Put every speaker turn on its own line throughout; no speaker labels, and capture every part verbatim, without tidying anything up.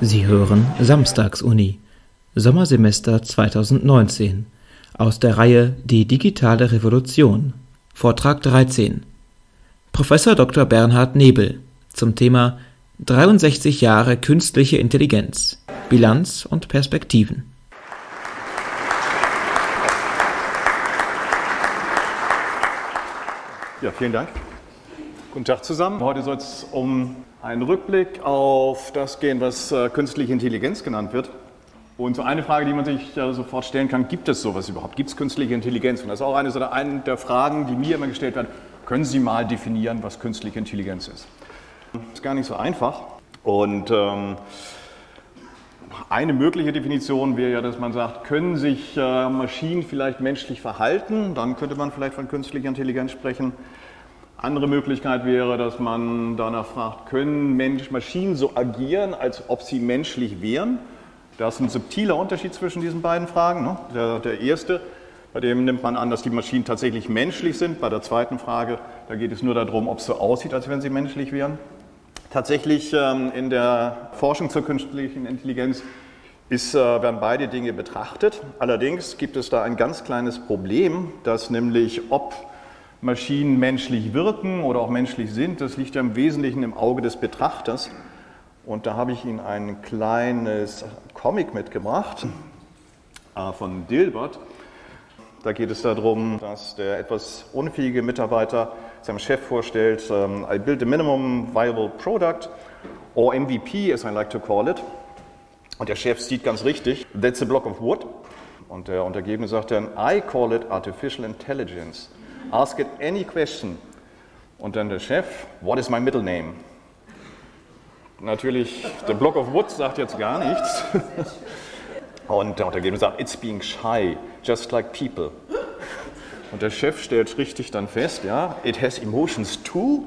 Sie hören Samstagsuni, Sommersemester zweitausendneunzehn, aus der Reihe Die digitale Revolution, Vortrag dreizehn. Professor Doktor Bernhard Nebel zum Thema dreiundsechzig Jahre künstliche Intelligenz, Bilanz und Perspektiven.
Ja, vielen Dank. Guten Tag zusammen. Heute soll es um einen Rückblick auf das gehen, was äh, künstliche Intelligenz genannt wird. Und so eine Frage, die man sich äh, sofort stellen kann, gibt es sowas überhaupt? Gibt es künstliche Intelligenz? Und das ist auch eine, so eine der Fragen, die mir immer gestellt werden. Können Sie mal definieren, was künstliche Intelligenz ist? Das ist gar nicht so einfach. Und ähm, eine mögliche Definition wäre ja, dass man sagt, können sich äh, Maschinen vielleicht menschlich verhalten? Dann könnte man vielleicht von künstlicher Intelligenz sprechen. Andere Möglichkeit wäre, dass man danach fragt, können Mensch, Maschinen so agieren, als ob sie menschlich wären? Das ist ein subtiler Unterschied zwischen diesen beiden Fragen. Ne? Der, der erste, bei dem nimmt man an, dass die Maschinen tatsächlich menschlich sind. Bei der zweiten Frage, da geht es nur darum, ob es so aussieht, als wenn sie menschlich wären. Tatsächlich ähm, in der Forschung zur künstlichen Intelligenz ist, äh, werden beide Dinge betrachtet. Allerdings gibt es da ein ganz kleines Problem, dass nämlich ob Maschinen menschlich wirken oder auch menschlich sind, das liegt ja im Wesentlichen im Auge des Betrachters. Und da habe ich Ihnen ein kleines Comic mitgebracht äh, von Dilbert. Da geht es darum, dass der etwas unfähige Mitarbeiter seinem Chef vorstellt, um, I build a minimum viable product, or M V P, as I like to call it. Und der Chef sieht ganz richtig, that's a block of wood. Und der Untergebene sagt dann, I call it artificial intelligence. Ask it any question. Und dann der Chef, what is my middle name? Natürlich, der Block of wood sagt jetzt gar nichts. Und der Untergebene sagt, it's being shy, just like people. Und der Chef stellt richtig dann fest, ja, it has emotions too.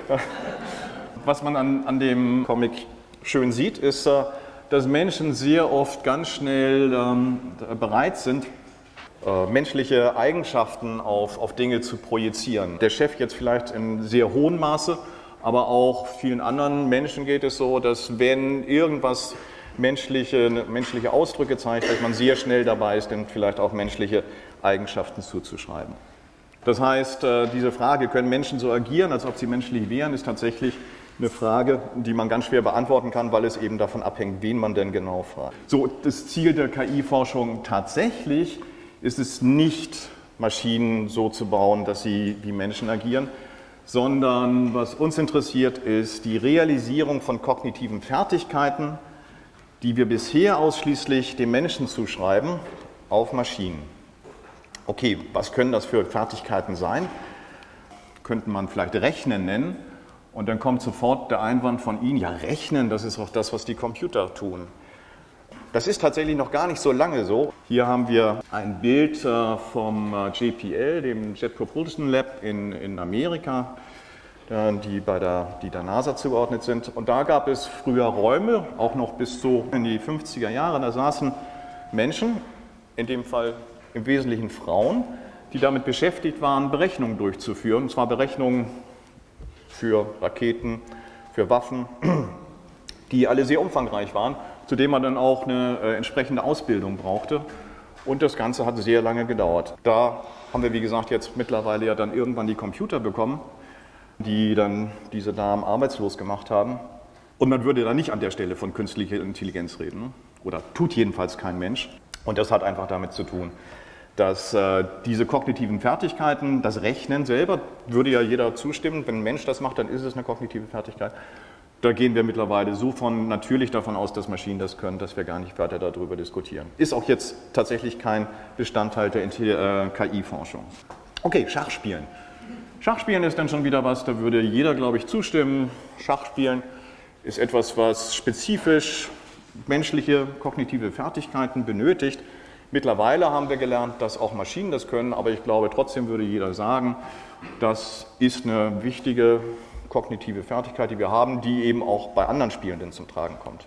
Was man an, an dem Comic schön sieht, ist, dass Menschen sehr oft ganz schnell ähm, bereit sind, äh, menschliche Eigenschaften auf, auf Dinge zu projizieren. Der Chef jetzt vielleicht in sehr hohem Maße, aber auch vielen anderen Menschen geht es so, dass wenn irgendwas menschliche, menschliche Ausdrücke zeigt, dass man sehr schnell dabei ist, dann vielleicht auch menschliche Eigenschaften zuzuschreiben. Das heißt, diese Frage, können Menschen so agieren, als ob sie menschlich wären, ist tatsächlich eine Frage, die man ganz schwer beantworten kann, weil es eben davon abhängt, wen man denn genau fragt. So, das Ziel der K I-Forschung tatsächlich ist es nicht, Maschinen so zu bauen, dass sie wie Menschen agieren, sondern was uns interessiert, ist die Realisierung von kognitiven Fertigkeiten, die wir bisher ausschließlich dem Menschen zuschreiben, auf Maschinen. Okay, was können das für Fertigkeiten sein? Könnte man vielleicht Rechnen nennen und dann kommt sofort der Einwand von Ihnen, ja Rechnen, das ist auch das, was die Computer tun. Das ist tatsächlich noch gar nicht so lange so. Hier haben wir ein Bild äh, vom äh, J P L, dem Jet Propulsion Lab in, in Amerika, die bei der, die der NASA zugeordnet sind. Und da gab es früher Räume, auch noch bis so in die fünfziger Jahre, da saßen Menschen, in dem Fall im Wesentlichen Frauen, die damit beschäftigt waren, Berechnungen durchzuführen. Und zwar Berechnungen für Raketen, für Waffen, die alle sehr umfangreich waren, zu denen man dann auch eine äh, entsprechende Ausbildung brauchte. Und das Ganze hat sehr lange gedauert. Da haben wir, wie gesagt, jetzt mittlerweile ja dann irgendwann die Computer bekommen, die dann diese Damen arbeitslos gemacht haben. Und man würde da nicht an der Stelle von künstlicher Intelligenz reden, oder tut jedenfalls kein Mensch. Und das hat einfach damit zu tun, dass äh, diese kognitiven Fertigkeiten, das Rechnen selber, würde ja jeder zustimmen, wenn ein Mensch das macht, dann ist es eine kognitive Fertigkeit. Da gehen wir mittlerweile so von natürlich davon aus, dass Maschinen das können, dass wir gar nicht weiter darüber diskutieren. Ist auch jetzt tatsächlich kein Bestandteil der äh, K I-Forschung. Okay, Schachspielen. Schachspielen ist dann schon wieder was, da würde jeder, glaube ich, zustimmen. Schachspielen ist etwas, was spezifisch menschliche kognitive Fertigkeiten benötigt. Mittlerweile haben wir gelernt, dass auch Maschinen das können, aber ich glaube, trotzdem würde jeder sagen, das ist eine wichtige kognitive Fertigkeit, die wir haben, die eben auch bei anderen Spielenden zum Tragen kommt.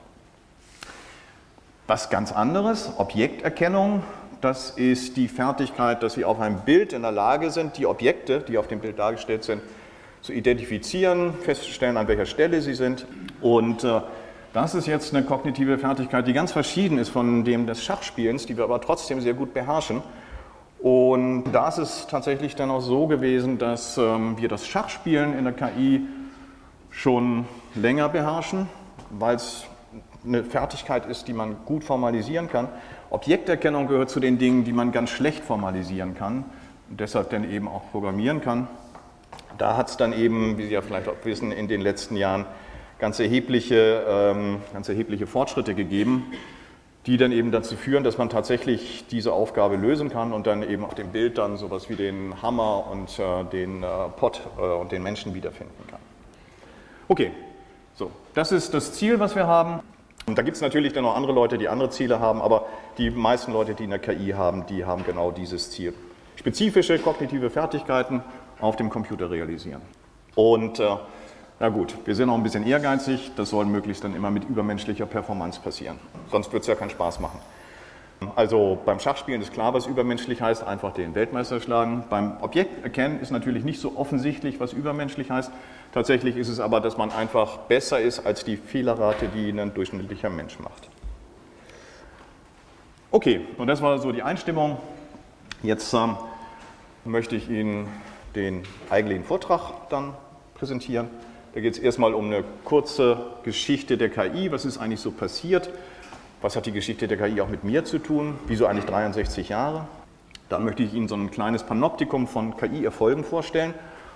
Was ganz anderes, Objekterkennung. Das ist die Fertigkeit, dass Sie auf einem Bild in der Lage sind, die Objekte, die auf dem Bild dargestellt sind, zu identifizieren, festzustellen, an welcher Stelle sie sind und äh, Das ist jetzt eine kognitive Fertigkeit, die ganz verschieden ist von dem des Schachspielens, die wir aber trotzdem sehr gut beherrschen. Und da ist es tatsächlich dann auch so gewesen, dass ähm, wir das Schachspielen in der K I schon länger beherrschen, weil es eine Fertigkeit ist, die man gut formalisieren kann. Objekterkennung gehört zu den Dingen, die man ganz schlecht formalisieren kann und deshalb dann eben auch programmieren kann. Da hat es dann eben, wie Sie ja vielleicht auch wissen, in den letzten Jahren ganz erhebliche, ähm, ganz erhebliche Fortschritte gegeben, die dann eben dazu führen, dass man tatsächlich diese Aufgabe lösen kann und dann eben auf dem Bild dann sowas wie den Hammer und äh, den äh, Pott äh, und den Menschen wiederfinden kann. Okay, so, das ist das Ziel, was wir haben. Und da gibt es natürlich dann noch andere Leute, die andere Ziele haben, aber die meisten Leute, die in der K I haben, die haben genau dieses Ziel. Spezifische kognitive Fertigkeiten auf dem Computer realisieren. Und äh, na gut, wir sind auch ein bisschen ehrgeizig, das soll möglichst dann immer mit übermenschlicher Performance passieren, sonst wird es ja keinen Spaß machen. Also beim Schachspielen ist klar, was übermenschlich heißt, einfach den Weltmeister schlagen. Beim Objekterkennen ist natürlich nicht so offensichtlich, was übermenschlich heißt. Tatsächlich ist es aber, dass man einfach besser ist als die Fehlerrate, die ein durchschnittlicher Mensch macht. Okay, und das war so die Einstimmung. Jetzt ähm, möchte ich Ihnen den eigentlichen Vortrag dann präsentieren. Da geht es erstmal um eine kurze Geschichte der K I. Was ist eigentlich so passiert? Was hat die Geschichte der K I auch mit mir zu tun? Wieso eigentlich dreiundsechzig Jahre? Dann möchte ich Ihnen so ein kleines Panoptikum von K I-Erfolgen vorstellen.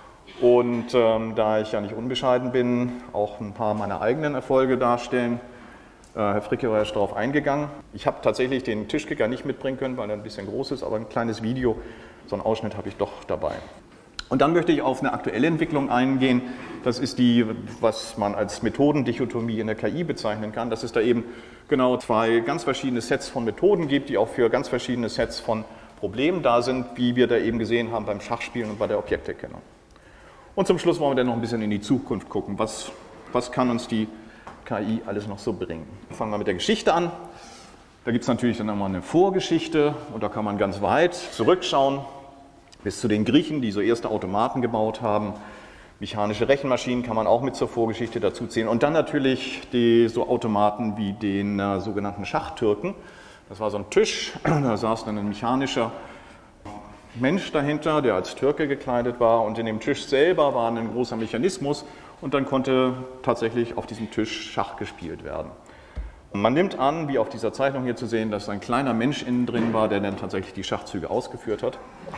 Und ähm, da ich ja nicht unbescheiden bin, auch ein paar meiner eigenen Erfolge darstellen. Äh, Herr Fricke war ja schon darauf eingegangen. Ich habe tatsächlich den Tischkicker nicht mitbringen können, weil er ein bisschen groß ist, aber ein kleines Video, so einen Ausschnitt habe ich doch dabei. Und dann möchte ich auf eine aktuelle Entwicklung eingehen. Das ist die, was man als Methodendichotomie in der K I bezeichnen kann, dass es da eben genau zwei ganz verschiedene Sets von Methoden gibt, die auch für ganz verschiedene Sets von Problemen da sind, wie wir da eben gesehen haben beim Schachspielen und bei der Objekterkennung. Und zum Schluss wollen wir dann noch ein bisschen in die Zukunft gucken. Was, was kann uns die K I alles noch so bringen? Fangen wir mit der Geschichte an. Da gibt es natürlich dann nochmal eine Vorgeschichte und da kann man ganz weit zurückschauen. Bis zu den Griechen, die so erste Automaten gebaut haben. Mechanische Rechenmaschinen kann man auch mit zur Vorgeschichte dazu zählen. Und dann natürlich die so Automaten wie den äh, sogenannten Schachtürken. Das war so ein Tisch, da saß dann ein mechanischer Mensch dahinter, der als Türke gekleidet war. Und in dem Tisch selber war ein großer Mechanismus. Und dann konnte tatsächlich auf diesem Tisch Schach gespielt werden. Und man nimmt an, wie auf dieser Zeichnung hier zu sehen, dass ein kleiner Mensch innen drin war, der dann tatsächlich die Schachzüge ausgeführt hat.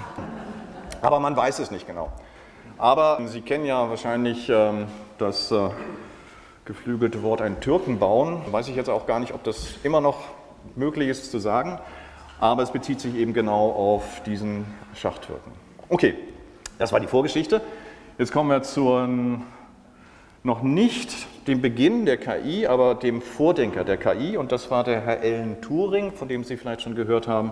Aber man weiß es nicht genau. Aber Sie kennen ja wahrscheinlich ähm, das äh, geflügelte Wort einen Türken bauen. Weiß ich jetzt auch gar nicht, ob das immer noch möglich ist zu sagen. Aber es bezieht sich eben genau auf diesen Schachtürken. Okay, das war die Vorgeschichte. Jetzt kommen wir zu ähm, noch nicht dem Beginn der K I, aber dem Vordenker der K I. Und das war der Herr Alan Turing, von dem Sie vielleicht schon gehört haben,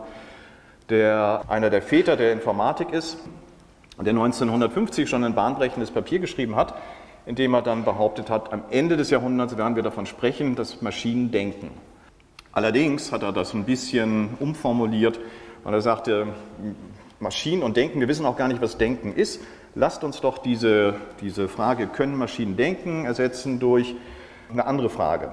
der einer der Väter der Informatik ist, der neunzehnhundertfünfzig schon ein bahnbrechendes Papier geschrieben hat, in dem er dann behauptet hat, am Ende des Jahrhunderts werden wir davon sprechen, dass Maschinen denken. Allerdings hat er das ein bisschen umformuliert, weil er sagte, Maschinen und Denken, wir wissen auch gar nicht, was Denken ist. Lasst uns doch diese, diese Frage, können Maschinen denken, ersetzen durch eine andere Frage.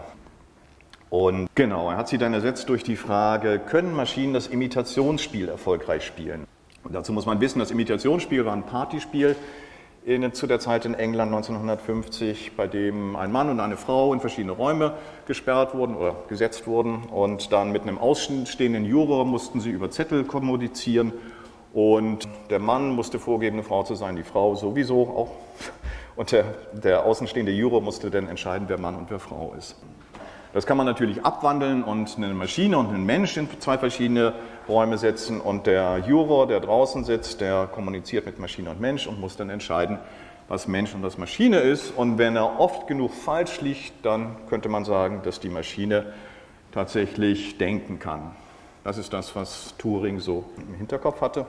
Und genau, er hat sie dann ersetzt durch die Frage, können Maschinen das Imitationsspiel erfolgreich spielen? Und dazu muss man wissen, das Imitationsspiel war ein Partyspiel in, zu der Zeit in England neunzehnhundertfünfzig, bei dem ein Mann und eine Frau in verschiedene Räume gesperrt wurden oder gesetzt wurden und dann mit einem außenstehenden Juror mussten sie über Zettel kommunizieren und der Mann musste vorgeben, eine Frau zu sein, die Frau sowieso auch und der, der außenstehende Juror musste dann entscheiden, wer Mann und wer Frau ist. Das kann man natürlich abwandeln und eine Maschine und einen Mensch in zwei verschiedene Räume setzen und der Juror, der draußen sitzt, der kommuniziert mit Maschine und Mensch und muss dann entscheiden, was Mensch und was Maschine ist. Und wenn er oft genug falsch liegt, dann könnte man sagen, dass die Maschine tatsächlich denken kann. Das ist das, was Turing so im Hinterkopf hatte.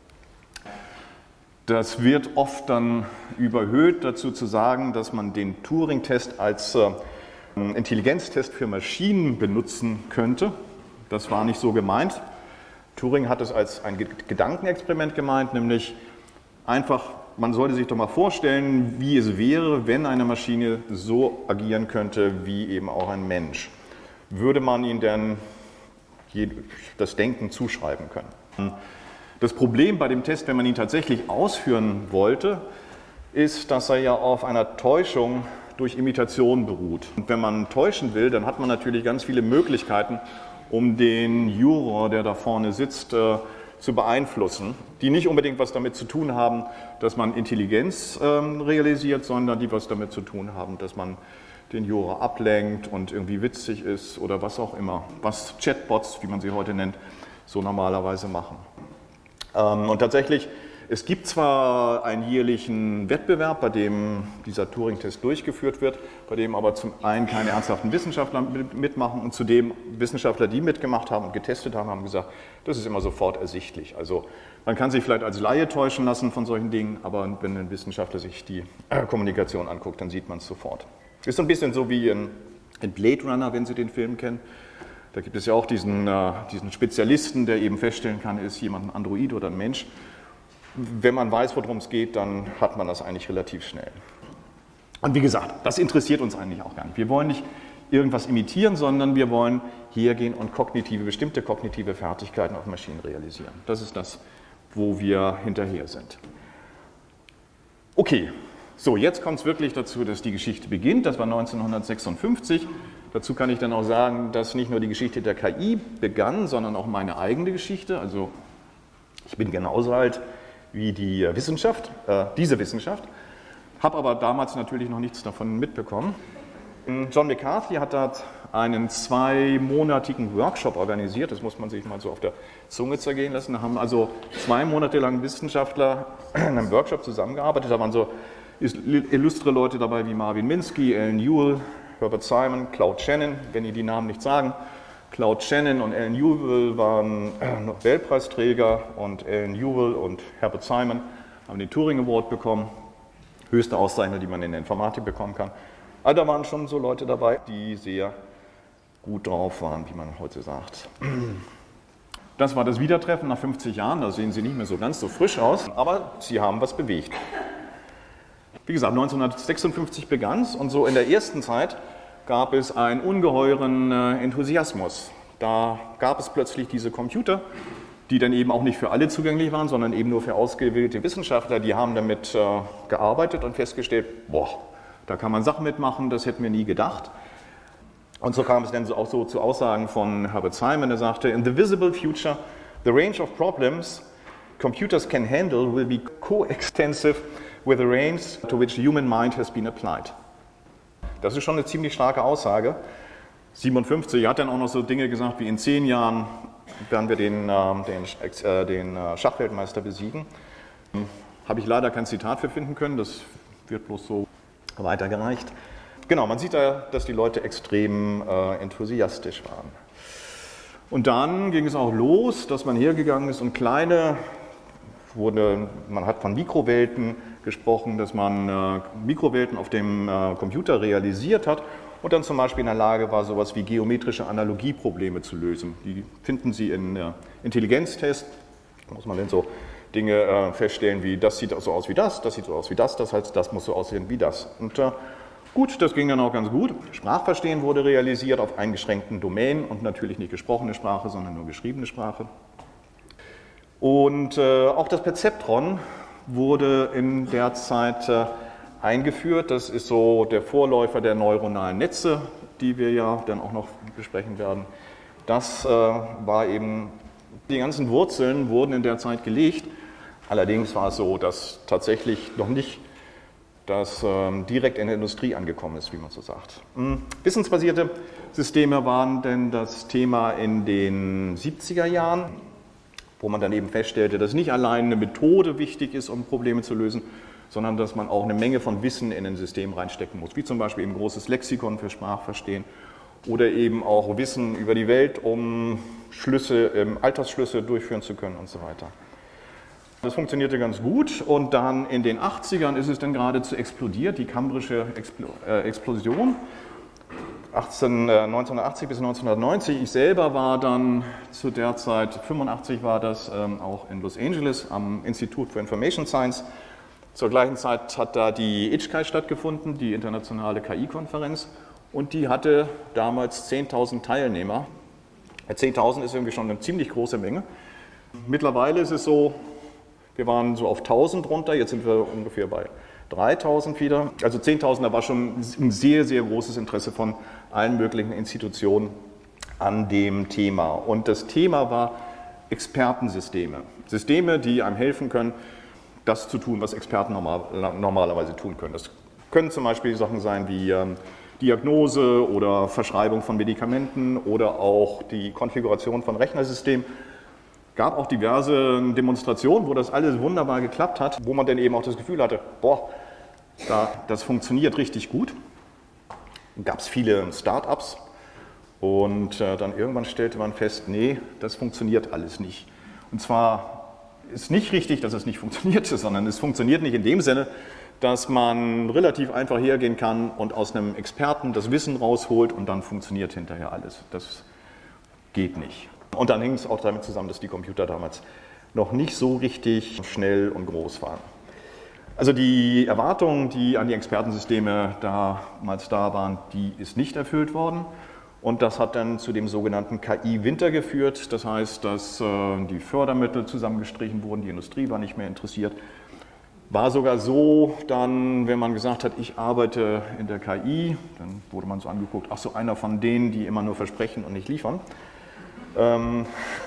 Das wird oft dann überhöht, dazu zu sagen, dass man den Turing-Test als äh, Intelligenztest für Maschinen benutzen könnte. Das war nicht so gemeint. Turing hat es als ein Gedankenexperiment gemeint, nämlich einfach man sollte sich doch mal vorstellen, wie es wäre, wenn eine Maschine so agieren könnte wie eben auch ein Mensch. Würde man ihnen denn das Denken zuschreiben können? Das Problem bei dem Test, wenn man ihn tatsächlich ausführen wollte, ist, dass er ja auf einer Täuschung durch Imitation beruht. Und wenn man täuschen will, dann hat man natürlich ganz viele Möglichkeiten, um den Juror, der da vorne sitzt, äh, zu beeinflussen, die nicht unbedingt was damit zu tun haben, dass man Intelligenz ähm, realisiert, sondern die was damit zu tun haben, dass man den Juror ablenkt und irgendwie witzig ist oder was auch immer, was Chatbots, wie man sie heute nennt, so normalerweise machen. Ähm, und tatsächlich, es gibt zwar einen jährlichen Wettbewerb, bei dem dieser Turing-Test durchgeführt wird, bei dem aber zum einen keine ernsthaften Wissenschaftler mitmachen und zudem Wissenschaftler, die mitgemacht haben und getestet haben, haben gesagt, das ist immer sofort ersichtlich. Also man kann sich vielleicht als Laie täuschen lassen von solchen Dingen, aber wenn ein Wissenschaftler sich die Kommunikation anguckt, dann sieht man es sofort. Ist so ein bisschen so wie in, in Blade Runner, wenn Sie den Film kennen. Da gibt es ja auch diesen, äh, diesen Spezialisten, der eben feststellen kann, ist jemand ein Android oder ein Mensch. Wenn man weiß, worum es geht, dann hat man das eigentlich relativ schnell. Und wie gesagt, das interessiert uns eigentlich auch gar nicht. Wir wollen nicht irgendwas imitieren, sondern wir wollen hergehen und kognitive, bestimmte kognitive Fertigkeiten auf Maschinen realisieren. Das ist das, wo wir hinterher sind. Okay, so jetzt kommt es wirklich dazu, dass die Geschichte beginnt. Das war neunzehnhundertsechsundfünfzig. Dazu kann ich dann auch sagen, dass nicht nur die Geschichte der K I begann, sondern auch meine eigene Geschichte. Also ich bin genauso alt wie die Wissenschaft, äh, diese Wissenschaft, habe aber damals natürlich noch nichts davon mitbekommen. John McCarthy hat dort einen zweimonatigen Workshop organisiert, das muss man sich mal so auf der Zunge zergehen lassen. Da haben also zwei Monate lang Wissenschaftler in einem Workshop zusammengearbeitet, da waren so illustre Leute dabei wie Marvin Minsky, Alan Newell, Herbert Simon, Claude Shannon, wenn ihr die Namen nicht sagen. Claude Shannon und Alan Newell waren Nobelpreisträger und Alan Newell und Herbert Simon haben den Turing Award bekommen, höchste Auszeichnung, die man in der Informatik bekommen kann. Also da waren schon so Leute dabei, die sehr gut drauf waren, wie man heute sagt. Das war das Wiedertreffen nach fünfzig Jahren, da sehen sie nicht mehr so ganz so frisch aus, aber sie haben was bewegt. Wie gesagt, neunzehnhundertsechsundfünfzig begann es und so in der ersten Zeit gab es einen ungeheuren Enthusiasmus. Da gab es plötzlich diese Computer, die dann eben auch nicht für alle zugänglich waren, sondern eben nur für ausgewählte Wissenschaftler. Die haben damit äh, gearbeitet und festgestellt, boah, da kann man Sachen mitmachen, das hätten wir nie gedacht. Und so kam es dann auch so zu Aussagen von Herbert Simon, der sagte, in the visible future, the range of problems computers can handle will be coextensive with the range to which human mind has been applied. Das ist schon eine ziemlich starke Aussage. siebenundfünfzig hat dann auch noch so Dinge gesagt wie in zehn Jahren werden wir den, den, äh, den Schachweltmeister besiegen. Habe ich leider kein Zitat für finden können, das wird bloß so weitergereicht. Genau, man sieht da, dass die Leute extrem äh, enthusiastisch waren. Und dann ging es auch los, dass man hergegangen ist und kleine, wurde, man hat von Mikrowelten gesprochen, dass man äh, Mikrowelten auf dem äh, Computer realisiert hat und dann zum Beispiel in der Lage war, sowas wie geometrische Analogieprobleme zu lösen. Die finden Sie in äh, Intelligenztests, da muss man dann so Dinge äh, feststellen wie, das sieht so aus wie das, das sieht so aus wie das, das heißt, das muss so aussehen wie das. Und äh, gut, das ging dann auch ganz gut. Sprachverstehen wurde realisiert auf eingeschränkten Domänen und natürlich nicht gesprochene Sprache, sondern nur geschriebene Sprache. Und äh, auch das Perzeptron wurde in der Zeit äh, eingeführt. Das ist so der Vorläufer der neuronalen Netze, die wir ja dann auch noch besprechen werden. Das äh, war eben, die ganzen Wurzeln wurden in der Zeit gelegt. Allerdings war es so, dass tatsächlich noch nicht das ähm, direkt in der Industrie angekommen ist, wie man so sagt. Hm. Wissensbasierte Systeme waren denn das Thema in den siebziger Jahren, wo man dann eben feststellte, dass nicht allein eine Methode wichtig ist, um Probleme zu lösen, sondern dass man auch eine Menge von Wissen in ein System reinstecken muss, wie zum Beispiel ein großes Lexikon für Sprachverstehen oder eben auch Wissen über die Welt, um Schlüsse, ähm, Altersschlüsse durchführen zu können und so weiter. Das funktionierte ganz gut und dann in den achtzigern ist es dann geradezu explodiert, die Kambrische Expl äh, Explosion. achtzehn, äh, neunzehnhundertachtzig bis neunzehnhundertneunzig. Ich selber war dann zu der Zeit, fünfundachtzig war das, ähm, auch in Los Angeles am Institute for Information Science Zur gleichen Zeit hat da die I T C K I stattgefunden, die internationale K I-Konferenz, und die hatte damals zehntausend Teilnehmer. zehntausend ist irgendwie schon eine ziemlich große Menge. Mittlerweile ist es so, wir waren so auf tausend runter, jetzt sind wir ungefähr bei dreitausend wieder. Also zehntausend, da war schon ein sehr, sehr großes Interesse von allen möglichen Institutionen an dem Thema. Und das Thema war Expertensysteme. Systeme, die einem helfen können, das zu tun, was Experten normal, normalerweise tun können. Das können zum Beispiel Sachen sein wie ähm, Diagnose oder Verschreibung von Medikamenten oder auch die Konfiguration von Rechnersystemen. Es gab auch diverse Demonstrationen, wo das alles wunderbar geklappt hat, wo man dann eben auch das Gefühl hatte, boah, da, das funktioniert richtig gut. Dann gab es viele Start-ups und äh, dann irgendwann stellte man fest, nee, das funktioniert alles nicht. Und zwar ist nicht richtig, dass es nicht funktioniert, sondern es funktioniert nicht in dem Sinne, dass man relativ einfach hergehen kann und aus einem Experten das Wissen rausholt und dann funktioniert hinterher alles. Das geht nicht. Und dann hing es auch damit zusammen, dass die Computer damals noch nicht so richtig schnell und groß waren. Also die Erwartungen, die an die Expertensysteme damals da waren, die ist nicht erfüllt worden. Und das hat dann zu dem sogenannten K I-Winter geführt. Das heißt, dass äh, die Fördermittel zusammengestrichen wurden, die Industrie war nicht mehr interessiert. War sogar so, dann, wenn man gesagt hat, ich arbeite in der K I, dann wurde man so angeguckt, ach so, einer von denen, die immer nur versprechen und nicht liefern. Ähm,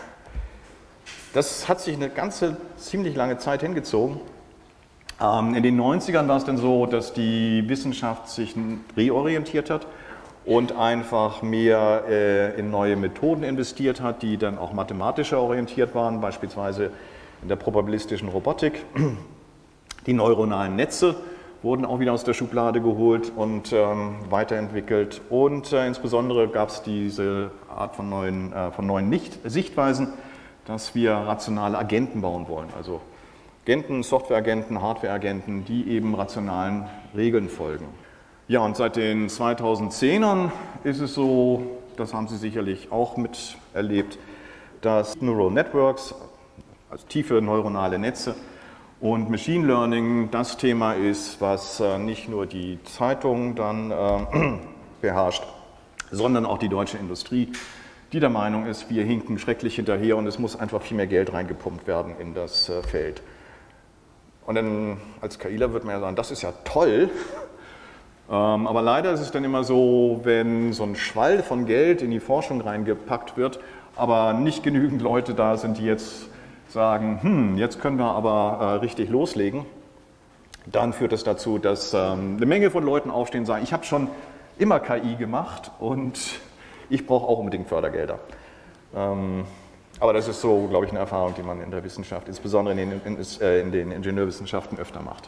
das hat sich eine ganze, ziemlich lange Zeit hingezogen. Ähm, in den neunzigern war es dann so, dass die Wissenschaft sich reorientiert hat und einfach mehr äh, in neue Methoden investiert hat, die dann auch mathematischer orientiert waren, beispielsweise in der probabilistischen Robotik. Die neuronalen Netze wurden auch wieder aus der Schublade geholt und ähm, weiterentwickelt. Und äh, insbesondere gab es diese Art von neuen, äh, von neuen Nicht Sichtweisen, dass wir rationale Agenten bauen wollen. Also Agenten, Softwareagenten, Hardwareagenten, die eben rationalen Regeln folgen. Ja, und seit den zweitausendzehnern ist es so, das haben Sie sicherlich auch miterlebt, dass Neural Networks, also tiefe neuronale Netze, und Machine Learning das Thema ist, was äh, nicht nur die Zeitung dann äh, beherrscht, sondern auch die deutsche Industrie, die der Meinung ist, wir hinken schrecklich hinterher und es muss einfach viel mehr Geld reingepumpt werden in das äh, Feld. Und dann als KIler wird man ja sagen, das ist ja toll, ähm, aber leider ist es dann immer so, wenn so ein Schwall von Geld in die Forschung reingepackt wird, aber nicht genügend Leute da sind, die jetzt sagen, hm, jetzt können wir aber äh, richtig loslegen, dann führt das dazu, dass ähm, eine Menge von Leuten aufstehen und sagen, ich habe schon immer K I gemacht und ich brauche auch unbedingt Fördergelder. Ähm, aber das ist so, glaube ich, eine Erfahrung, die man in der Wissenschaft, insbesondere in den, in, äh, in den Ingenieurwissenschaften öfter macht.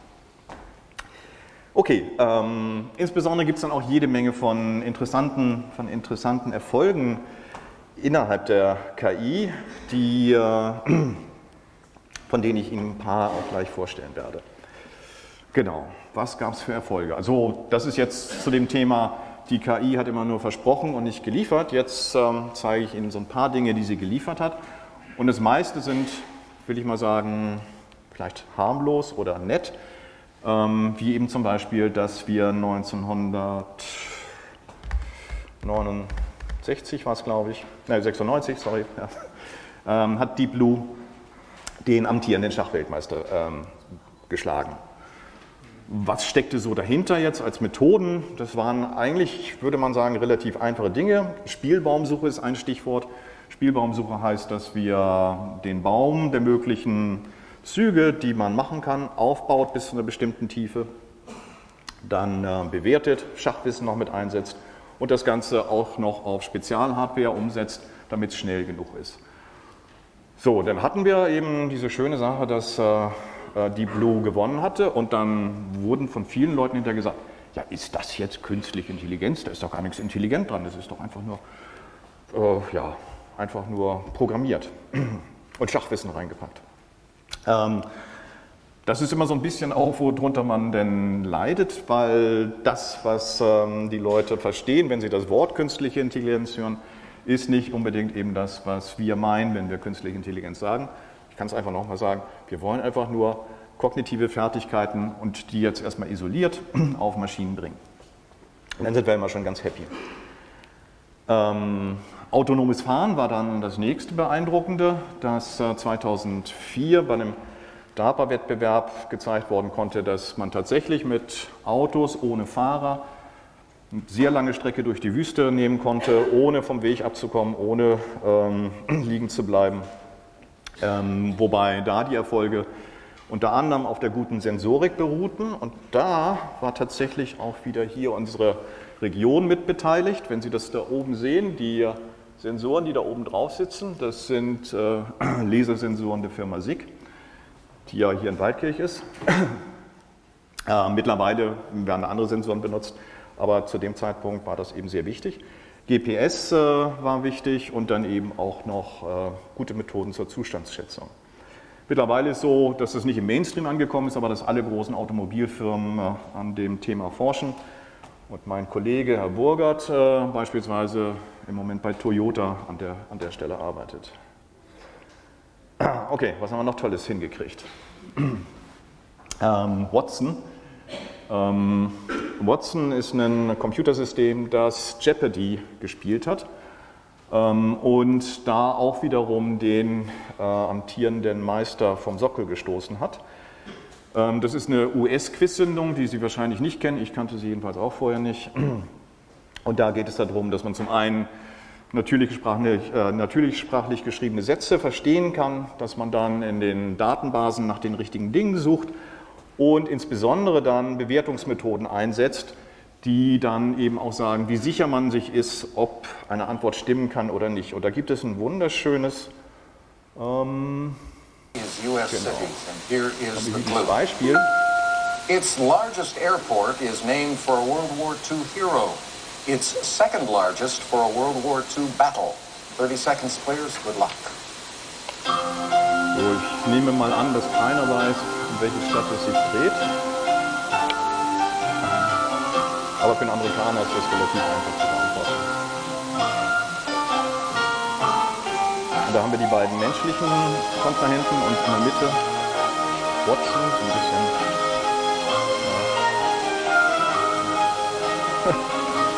Okay, ähm, insbesondere gibt es dann auch jede Menge von interessanten, von interessanten Erfolgen innerhalb der K I, die äh, von denen ich Ihnen ein paar auch gleich vorstellen werde. Genau, was gab es für Erfolge? Also das ist jetzt zu dem Thema, die K I hat immer nur versprochen und nicht geliefert. Jetzt ähm, zeige ich Ihnen so ein paar Dinge, die sie geliefert hat. Und das meiste sind, will ich mal sagen, vielleicht harmlos oder nett. Ähm, wie eben zum Beispiel, dass wir neunzehnhundertneunundsechzig war es, glaube ich, nein, sechsundneunzig, sorry, ja, ähm, hat Deep Blue den amtierenden Schachweltmeister ähm, geschlagen. Was steckte so dahinter jetzt als Methoden? Das waren eigentlich, würde man sagen, relativ einfache Dinge. Spielbaumsuche ist ein Stichwort. Spielbaumsuche heißt, dass wir den Baum der möglichen Züge, die man machen kann, aufbaut bis zu einer bestimmten Tiefe, dann äh, bewertet, Schachwissen noch mit einsetzt und das Ganze auch noch auf Spezialhardware umsetzt, damit es schnell genug ist. So, dann hatten wir eben diese schöne Sache, dass äh, Deep Blue gewonnen hatte und dann wurden von vielen Leuten hinterher gesagt, ja, ist das jetzt künstliche Intelligenz? Da ist doch gar nichts intelligent dran, das ist doch einfach nur, äh, ja, einfach nur programmiert und Schachwissen reingepackt. Ähm, das ist immer so ein bisschen auch, worunter man denn leidet, weil das, was ähm, die Leute verstehen, wenn sie das Wort künstliche Intelligenz hören, ist nicht unbedingt eben das, was wir meinen, wenn wir künstliche Intelligenz sagen. Ich kann es einfach nochmal sagen, wir wollen einfach nur kognitive Fertigkeiten und die jetzt erstmal isoliert auf Maschinen bringen. Und dann sind wir immer schon ganz happy. Ähm, autonomes Fahren war dann das nächste Beeindruckende, das äh, zweitausendvier bei einem DARPA-Wettbewerb gezeigt worden konnte, dass man tatsächlich mit Autos ohne Fahrer eine sehr lange Strecke durch die Wüste nehmen konnte, ohne vom Weg abzukommen, ohne ähm, liegen zu bleiben. Ähm, wobei da die Erfolge unter anderem auf der guten Sensorik beruhten. Und da war tatsächlich auch wieder hier unsere Region mit beteiligt. Wenn Sie das da oben sehen, die Sensoren, die da oben drauf sitzen, das sind äh, Lasersensoren der Firma S I G, die ja hier in Waldkirch ist. Äh, mittlerweile werden andere Sensoren benutzt, aber zu dem Zeitpunkt war das eben sehr wichtig. G P S äh, war wichtig und dann eben auch noch äh, gute Methoden zur Zustandsschätzung. Mittlerweile ist es so, dass es nicht im Mainstream angekommen ist, aber dass alle großen Automobilfirmen äh, an dem Thema forschen. Und mein Kollege Herr Burgert äh, beispielsweise im Moment bei Toyota an der, an der Stelle arbeitet. Okay, was haben wir noch Tolles hingekriegt? ähm, Watson. Ähm, Watson ist ein Computersystem, das Jeopardy gespielt hat ähm, und da auch wiederum den äh, amtierenden Meister vom Sockel gestoßen hat. Ähm, das ist eine U S-Quiz-Sendung, die Sie wahrscheinlich nicht kennen. Ich kannte sie jedenfalls auch vorher nicht. Und da geht es darum, dass man zum einen natürlichsprachlich, äh, natürlichsprachlich geschriebene Sätze verstehen kann, dass man dann in den Datenbasen nach den richtigen Dingen sucht und insbesondere dann Bewertungsmethoden einsetzt, die dann eben auch sagen, wie sicher man sich ist, ob eine Antwort stimmen kann oder nicht. Und da gibt es ein wunderschönes ähm,
U S
genau.
cities, and here is the clue.
Beispiel.
Its largest airport is named for a World War Two hero. Its second largest for a World War Two battle. thirty seconds, players. Good luck.
So, ich nehme mal an, dass keiner weiß, in welche Stadt es sich dreht. Aber für einen Amerikaner ist das relativ einfach zu beantworten. Und da haben wir die beiden menschlichen Kontrahenten und in der Mitte Watson, so ein bisschen. Ja.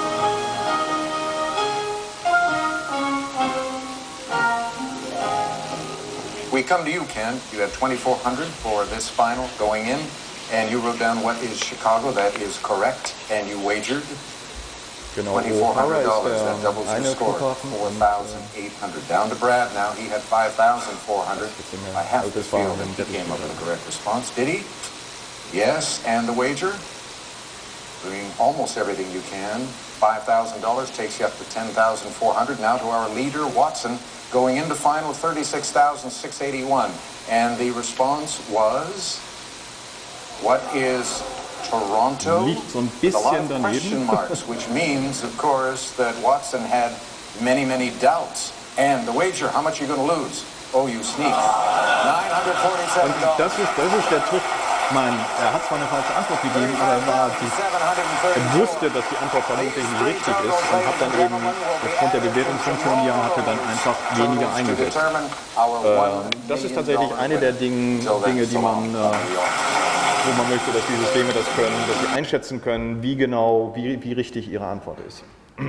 We come to you, Ken. You had twenty-four hundred for this final going in, and you wrote down what is Chicago. That is correct, and you wagered
Genau,
twenty-four hundred dollars. That
ist
doubles
der
your
eine
score.
Flughafen
four
und
thousand eight hundred. Down to Brad now. He had five thousand four hundred. I have to
das war
feel
ein
that he came up with
Dettelspieler.
the correct response. Did he? Yes, and the wager? Doing almost everything you can. five thousand dollars takes you up to ten thousand four hundred. Now to our leader, Watson, going into final thirty-six thousand six hundred eighty-one. And the response was, what is Toronto?
Liegt so ein
With a lot
bisschen
of question
daneben.
marks, which means, of course, that Watson had many, many doubts. And the wager, how much are you going to lose? Oh, you sneak. nine hundred forty-seven
Und
dollars.
das ist, das ist der Trick. Man, er hat zwar eine falsche Antwort gegeben, aber er, war sich, er wusste, dass die Antwort vermutlich nicht richtig ist und hat dann eben aufgrund der Bewertungsfunktion, die er hatte, dann einfach weniger eingesetzt. Äh, das ist tatsächlich eine der Dinge, Dinge die man, äh, wo man möchte, dass die Systeme das können, dass sie einschätzen können, wie genau, wie, wie richtig ihre Antwort ist.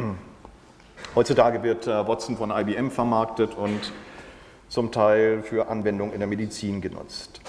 Heutzutage wird äh, Watson von I B M vermarktet und zum Teil für Anwendung in der Medizin genutzt.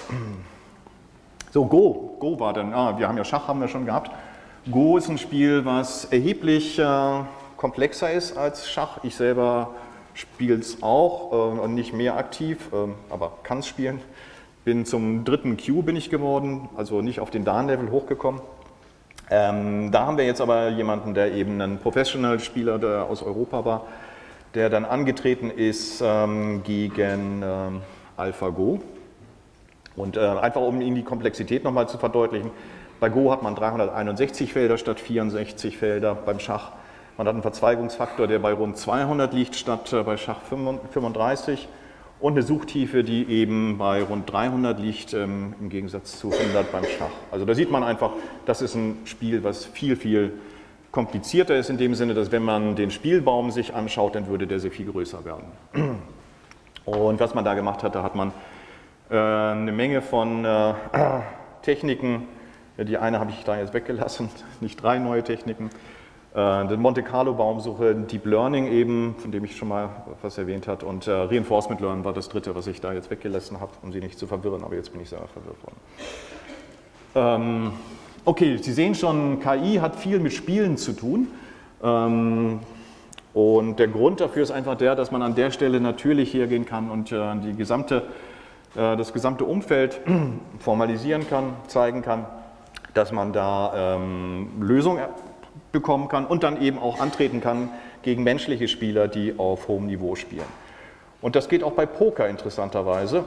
So, Go. Go war dann, ah, wir haben ja Schach, haben wir schon gehabt. Go ist ein Spiel, was erheblich äh, komplexer ist als Schach. Ich selber spiele es auch äh, und nicht mehr aktiv, äh, aber kann es spielen. Bin zum dritten Q bin ich geworden, also nicht auf den Dan-Level hochgekommen. Ähm, da haben wir jetzt aber jemanden, der eben ein Professional-Spieler der aus Europa war, der dann angetreten ist ähm, gegen ähm, AlphaGo. Und äh, einfach um Ihnen die Komplexität nochmal zu verdeutlichen, bei Go hat man dreihunderteinundsechzig Felder statt vierundsechzig Felder beim Schach. Man hat einen Verzweigungsfaktor, der bei rund zweihundert liegt statt äh, bei Schach fünfunddreißig und eine Suchtiefe, die eben bei rund dreihundert liegt ähm, im Gegensatz zu hundert beim Schach. Also da sieht man einfach, das ist ein Spiel, was viel, viel komplizierter ist in dem Sinne, dass wenn man den Spielbaum sich anschaut, dann würde der sehr viel größer werden. Und was man da gemacht hat, da hat man äh, eine Menge von äh, Techniken. Die eine habe ich da jetzt weggelassen, nicht drei neue Techniken. Äh, die Monte Carlo Baumsuche, Deep Learning eben, von dem ich schon mal was erwähnt habe, und äh, Reinforcement Learning war das dritte, was ich da jetzt weggelassen habe, um Sie nicht zu verwirren, aber jetzt bin ich selber verwirrt worden. Ähm, okay, Sie sehen schon, K I hat viel mit Spielen zu tun. Ähm, und der Grund dafür ist einfach der, dass man an der Stelle natürlich hergehen kann und äh, die gesamte, äh, das gesamte Umfeld formalisieren kann, zeigen kann, dass man da ähm, Lösungen bekommen kann und dann eben auch antreten kann gegen menschliche Spieler, die auf hohem Niveau spielen. Und das geht auch bei Poker interessanterweise.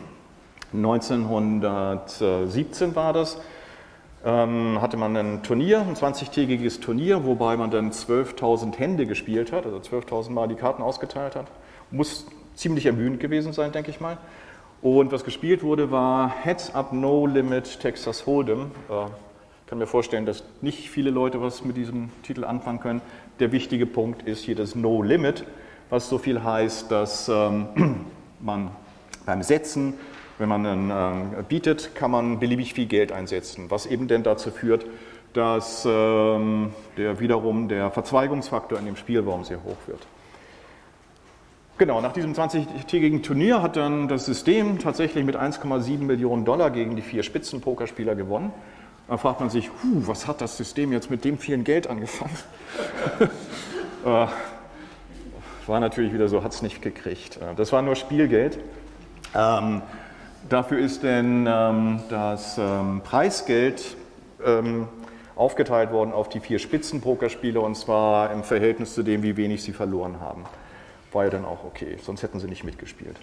neunzehnhundertsiebzehn war das, ähm, hatte man ein Turnier, ein zwanzigtägiges Turnier, wobei man dann zwölftausend Hände gespielt hat, also zwölftausend Mal die Karten ausgeteilt hat. Muss ziemlich ermüdend gewesen sein, denke ich mal. Und was gespielt wurde, war Heads Up No Limit Texas Hold'em. Ich kann mir vorstellen, dass nicht viele Leute was mit diesem Titel anfangen können. Der wichtige Punkt ist hier das No Limit, was so viel heißt, dass ähm, man beim Setzen, wenn man dann äh, bietet, kann man beliebig viel Geld einsetzen, was eben denn dazu führt, dass ähm, der, wiederum der Verzweigungsfaktor in dem Spielbaum sehr hoch wird. Genau, nach diesem zwanzigtägigen Turnier hat dann das System tatsächlich mit eins Komma sieben Millionen Dollar gegen die vier Spitzenpokerspieler gewonnen. Da fragt man sich, huh, was hat das System jetzt mit dem vielen Geld angefangen? äh, war natürlich wieder so, hat es nicht gekriegt. Das war nur Spielgeld. Ähm, dafür ist denn ähm, das ähm, Preisgeld ähm, aufgeteilt worden auf die vier Spitzenpokerspieler, und zwar im Verhältnis zu dem, wie wenig sie verloren haben. War ja dann auch okay, sonst hätten sie nicht mitgespielt.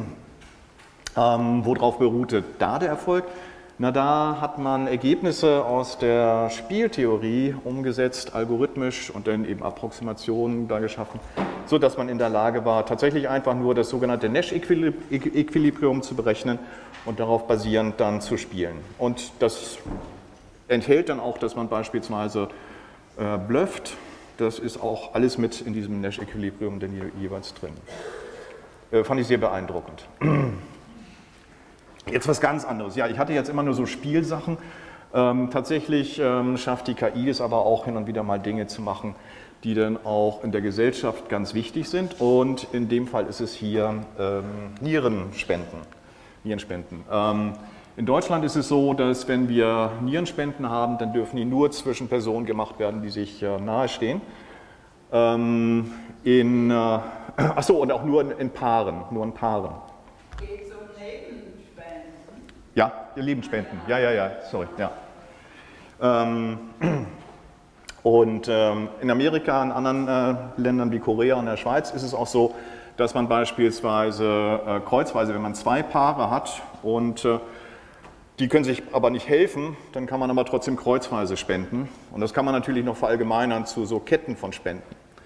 ähm, worauf beruhte da der Erfolg? Na, da hat man Ergebnisse aus der Spieltheorie umgesetzt, algorithmisch, und dann eben Approximationen da geschaffen, sodass man in der Lage war, tatsächlich einfach nur das sogenannte Nash-Äquilibrium zu berechnen und darauf basierend dann zu spielen. Und das enthält dann auch, dass man beispielsweise äh, blufft. Das ist auch alles mit in diesem Nash-Äquilibrium denn jeweils drin. Äh, fand ich sehr beeindruckend. Jetzt was ganz anderes. Ja, ich hatte jetzt immer nur so Spielsachen. Ähm, tatsächlich ähm, schafft die K I es aber auch hin und wieder mal Dinge zu machen, die dann auch in der Gesellschaft ganz wichtig sind. Und in dem Fall ist es hier ähm, Nierenspenden. Nierenspenden. Ähm, in Deutschland ist es so, dass wenn wir Nierenspenden haben, dann dürfen die nur zwischen Personen gemacht werden, die sich äh, nahestehen. Ähm, in, äh, achso, und auch nur in, in Paaren, nur in Paaren.
Geht es um Nebenspenden?
Ja, ihr Lebensspenden. Ja, ja, ja, sorry. Ja. Ähm, und ähm, in Amerika, in anderen äh, Ländern wie Korea und der Schweiz ist es auch so, dass man beispielsweise äh, kreuzweise, wenn man zwei Paare hat und äh, die können sich aber nicht helfen, dann kann man aber trotzdem kreuzweise spenden. Und das kann man natürlich noch verallgemeinern zu so Ketten von Spenden.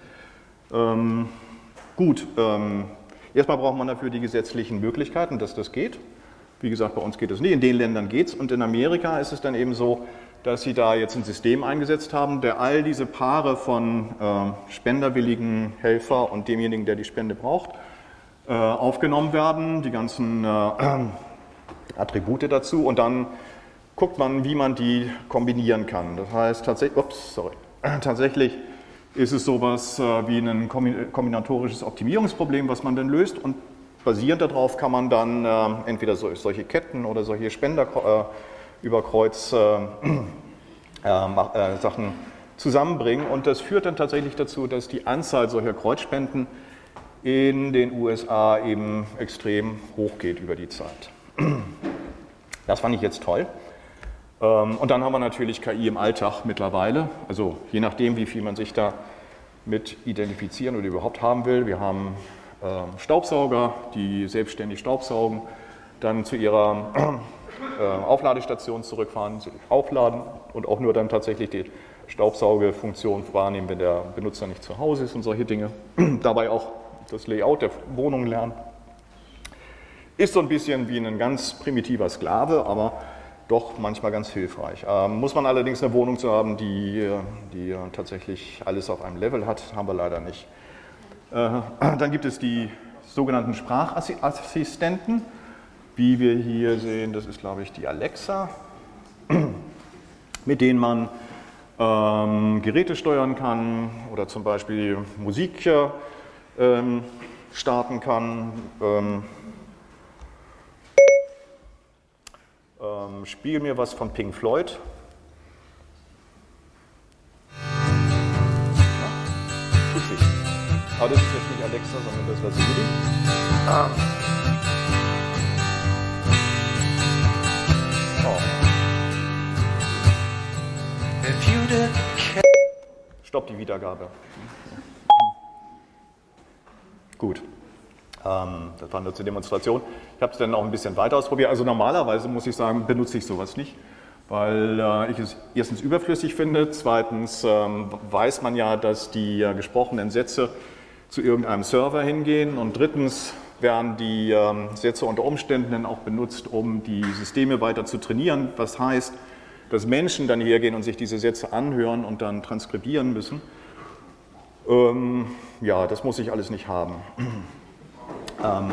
Ähm, gut, ähm, erstmal braucht man dafür die gesetzlichen Möglichkeiten, dass das geht. Wie gesagt, bei uns geht es nicht, in den Ländern geht es. Und in Amerika ist es dann eben so, dass sie da jetzt ein System eingesetzt haben, der all diese Paare von äh, spenderwilligen Helfer und demjenigen, der die Spende braucht, äh, aufgenommen werden, die ganzen äh, Attribute dazu, und dann guckt man, wie man die kombinieren kann. Das heißt, tatsächlich, ups, sorry, tatsächlich ist es sowas äh, wie ein kombinatorisches Optimierungsproblem, was man dann löst, und basierend darauf kann man dann äh, entweder so, solche Ketten oder solche Spender äh, über Kreuz äh, äh, Sachen zusammenbringen, und das führt dann tatsächlich dazu, dass die Anzahl solcher Kreuzspenden in den U S A eben extrem hoch geht über die Zeit. Das fand ich jetzt toll. Und dann haben wir natürlich K I im Alltag mittlerweile, also je nachdem, wie viel man sich da mit identifizieren oder überhaupt haben will. Wir haben Staubsauger, die selbstständig staubsaugen, dann zu ihrer Aufladestation zurückfahren, sie aufladen und auch nur dann tatsächlich die Staubsaugefunktion wahrnehmen, wenn der Benutzer nicht zu Hause ist und solche Dinge. Dabei auch das Layout der Wohnung lernen. Ist so ein bisschen wie ein ganz primitiver Sklave, aber doch manchmal ganz hilfreich. Ähm, muss man allerdings eine Wohnung zu haben, die, die tatsächlich alles auf einem Level hat, haben wir leider nicht. Äh, dann gibt es die sogenannten Sprachassistenten. wie wir hier sehen, das ist, glaube ich, die Alexa, mit denen man ähm, Geräte steuern kann oder zum Beispiel Musik ähm, starten kann. Ähm, ähm, spiel mir was von Pink Floyd. Aber das ist jetzt nicht Alexa, sondern das war Siri. Ah. Oh. Stopp die Wiedergabe. Gut. Ähm, das war nur zur Demonstration. Ich habe es dann auch ein bisschen weiter ausprobiert. Also normalerweise muss ich sagen, benutze ich sowas nicht, weil äh, ich es erstens überflüssig finde. Zweitens ähm, weiß man ja, dass die äh, gesprochenen Sätze zu irgendeinem Server hingehen, und drittens werden die ähm, Sätze unter Umständen dann auch benutzt, um die Systeme weiter zu trainieren, was heißt, dass Menschen dann hergehen und sich diese Sätze anhören und dann transkribieren müssen. Ähm, ja, das muss ich alles nicht haben. ähm,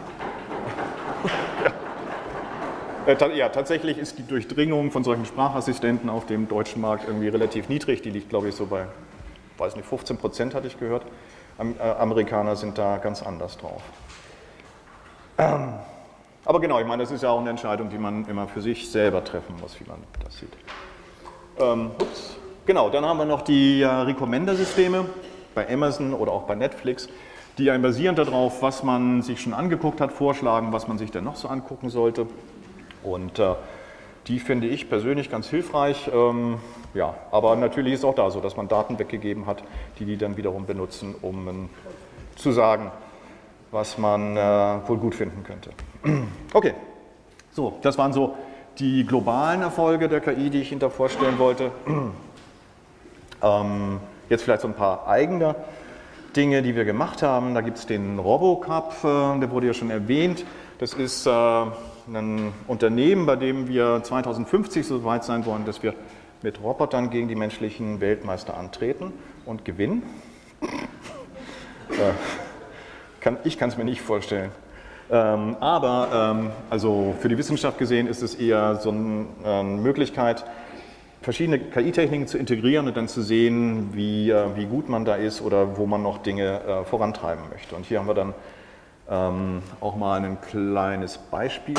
ja. Ja, tatsächlich ist die Durchdringung von solchen Sprachassistenten auf dem deutschen Markt irgendwie relativ niedrig, die liegt, glaube ich, so bei, weiß nicht, fünfzehn Prozent hatte ich gehört. Amerikaner sind da ganz anders drauf. Ähm, aber genau, ich meine, das ist ja auch eine Entscheidung, die man immer für sich selber treffen muss, wie man das sieht. Ähm, ups. Genau, dann haben wir noch die äh, Recommender-Systeme bei Amazon oder auch bei Netflix, die einem basierend darauf, was man sich schon angeguckt hat, vorschlagen, was man sich denn noch so angucken sollte. Und äh, die finde ich persönlich ganz hilfreich. Ähm, ja, aber natürlich ist es auch da so, dass man Daten weggegeben hat, die die dann wiederum benutzen, um ähm, zu sagen, was man äh, wohl gut finden könnte. Okay, so, das waren so die globalen Erfolge der K I, die ich Ihnen da vorstellen wollte. ähm, jetzt vielleicht so ein paar eigene Dinge, die wir gemacht haben. Da gibt es den RoboCup, äh, der wurde ja schon erwähnt. Das ist äh, ein Unternehmen, bei dem wir zweitausendfünfzig so weit sein wollen, dass wir mit Robotern gegen die menschlichen Weltmeister antreten und gewinnen. äh, kann, ich kann es mir nicht vorstellen. Ähm, aber ähm, also für die Wissenschaft gesehen ist es eher so ein, äh, eine Möglichkeit, verschiedene K I-Techniken zu integrieren und dann zu sehen, wie, äh, wie gut man da ist oder wo man noch Dinge äh, vorantreiben möchte. Und hier haben wir dann ähm, auch mal ein kleines Beispiel.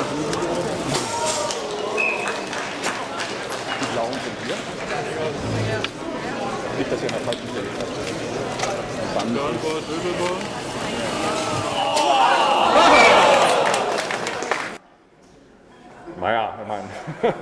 Die blauen sind hier. Nicht, dass ihr in der falschen Stelle habt. Naja, ich meine.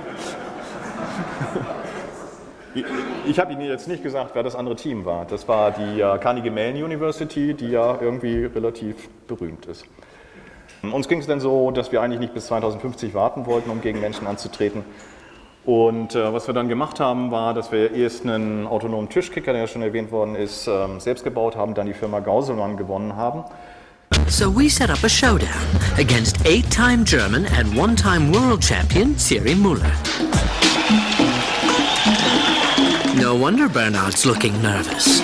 Ich, ich habe Ihnen jetzt nicht gesagt, wer das andere Team war. Das war die uh, Carnegie Mellon University, die ja irgendwie relativ berühmt ist. Uns ging es dann so, dass wir eigentlich nicht bis zweitausendfünfzig warten wollten, um gegen Menschen anzutreten. Und äh, was wir dann gemacht haben, war, dass wir erst einen autonomen Tischkicker, der ja schon erwähnt worden ist, ähm, selbst gebaut haben, dann die Firma Gauselmann gewonnen haben.
So we set up a showdown against eight-time German and one-time world champion Thierry Müller. No wonder Bernard's looking nervous.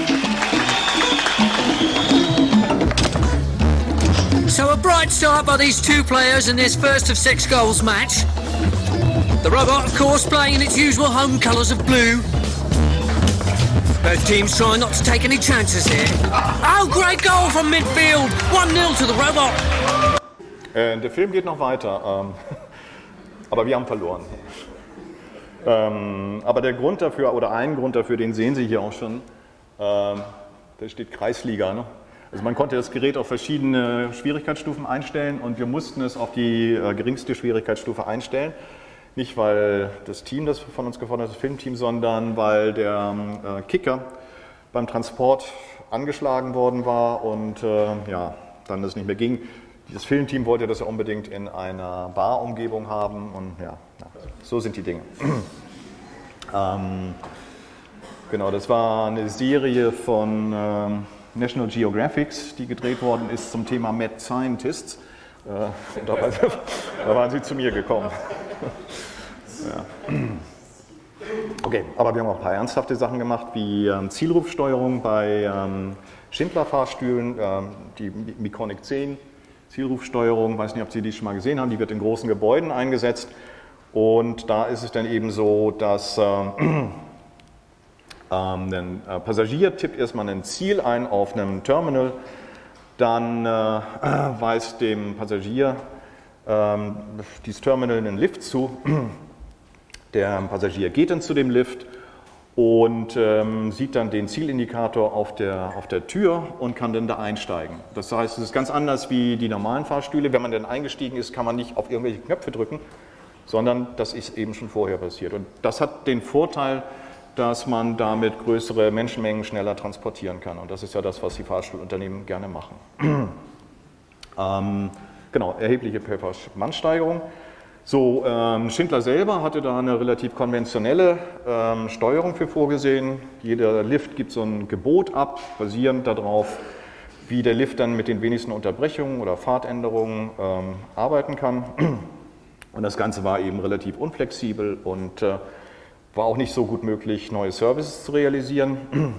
So a bright start by these two players in this first of six goals match. The robot, of course, playing in its usual home colours of blue. Both teams trying not to take any chances here. Oh, great goal from midfield. one nil to the robot.
Äh, der Film geht noch weiter, ähm, aber wir haben verloren. Ähm, aber der Grund dafür, oder ein Grund dafür, den sehen Sie hier auch schon, ähm, da steht Kreisliga. Ne? Also man konnte das Gerät auf verschiedene Schwierigkeitsstufen einstellen und wir mussten es auf die äh, geringste Schwierigkeitsstufe einstellen. Nicht, weil das Team das von uns gefordert hat, das Filmteam, sondern weil der äh, Kicker beim Transport angeschlagen worden war und äh, ja, dann das nicht mehr ging. Das Filmteam wollte das ja unbedingt in einer Barumgebung haben und ja, ja so sind die Dinge. ähm, genau, das war eine Serie von ähm, National Geographic, die gedreht worden ist zum Thema Mad Scientists. Äh, da, war, da waren sie zu mir gekommen. Ja. Okay, aber wir haben auch ein paar ernsthafte Sachen gemacht, wie ähm, Zielrufsteuerung bei ähm, Schindler-Fahrstühlen, ähm, die Miconic zehn Zielrufsteuerung, weiß nicht, ob Sie die schon mal gesehen haben, die wird in großen Gebäuden eingesetzt. Und da ist es dann eben so, dass äh, ähm, ein äh, Passagier tippt erstmal ein Ziel ein auf einem Terminal, dann äh, weist dem Passagier äh, dieses Terminal einen Lift zu. Der Passagier geht dann zu dem Lift und ähm, sieht dann den Zielindikator auf der, auf der Tür und kann dann da einsteigen. Das heißt, es ist ganz anders wie die normalen Fahrstühle. Wenn man dann eingestiegen ist, kann man nicht auf irgendwelche Knöpfe drücken, sondern das ist eben schon vorher passiert. Und das hat den Vorteil, dass man damit größere Menschenmengen schneller transportieren kann. Und das ist ja das, was die Fahrstuhlunternehmen gerne machen. ähm, genau, erhebliche Performance-Steigerung. So, ähm, Schindler selber hatte da eine relativ konventionelle ähm, Steuerung für vorgesehen. Jeder Lift gibt so ein Gebot ab, basierend darauf, wie der Lift dann mit den wenigsten Unterbrechungen oder Fahrtänderungen ähm, arbeiten kann. Und das Ganze war eben relativ unflexibel und äh, war auch nicht so gut möglich, neue Services zu realisieren.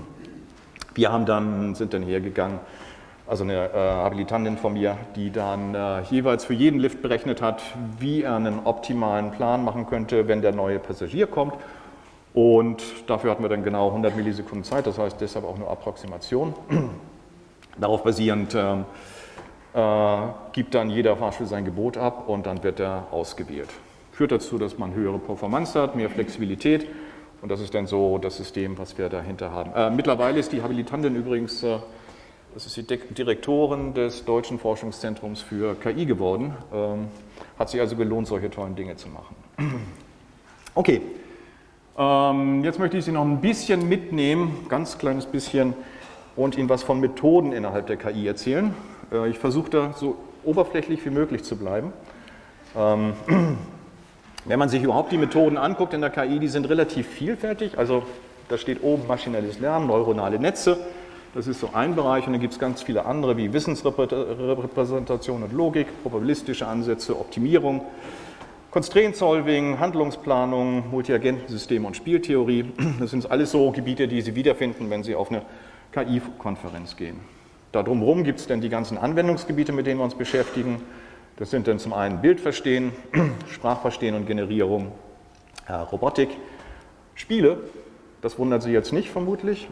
Wir haben dann, sind dann hergegangen, also eine äh, Habilitantin von mir, die dann äh, jeweils für jeden Lift berechnet hat, wie er einen optimalen Plan machen könnte, wenn der neue Passagier kommt. Und dafür hatten wir dann genau hundert Millisekunden Zeit, das heißt deshalb auch nur Approximation. Darauf basierend äh, äh, gibt dann jeder Fahrstuhl sein Gebot ab und dann wird er ausgewählt. Führt dazu, dass man höhere Performance hat, mehr Flexibilität. Und das ist dann so das System, was wir dahinter haben. Äh, mittlerweile ist die Habilitantin übrigens... Äh, Das ist die Direktorin des Deutschen Forschungszentrums für K I geworden. Ähm, hat sich also gelohnt, solche tollen Dinge zu machen. Okay, ähm, jetzt möchte ich Sie noch ein bisschen mitnehmen, ganz kleines bisschen, und Ihnen was von Methoden innerhalb der K I erzählen. Äh, ich versuche da so oberflächlich wie möglich zu bleiben. Ähm, wenn man sich überhaupt die Methoden anguckt in der K I, die sind relativ vielfältig. Also da steht oben maschinelles Lernen, neuronale Netze. Das ist so ein Bereich und dann gibt es ganz viele andere wie Wissensrepräsentation und Logik, probabilistische Ansätze, Optimierung, Constraint Solving, Handlungsplanung, Multiagentensysteme und Spieltheorie. Das sind alles so Gebiete, die Sie wiederfinden, wenn Sie auf eine K I-Konferenz gehen. Da drumherum gibt es dann die ganzen Anwendungsgebiete, mit denen wir uns beschäftigen. Das sind dann zum einen Bildverstehen, Sprachverstehen und Generierung, äh, Robotik, Spiele, das wundert Sie jetzt nicht vermutlich.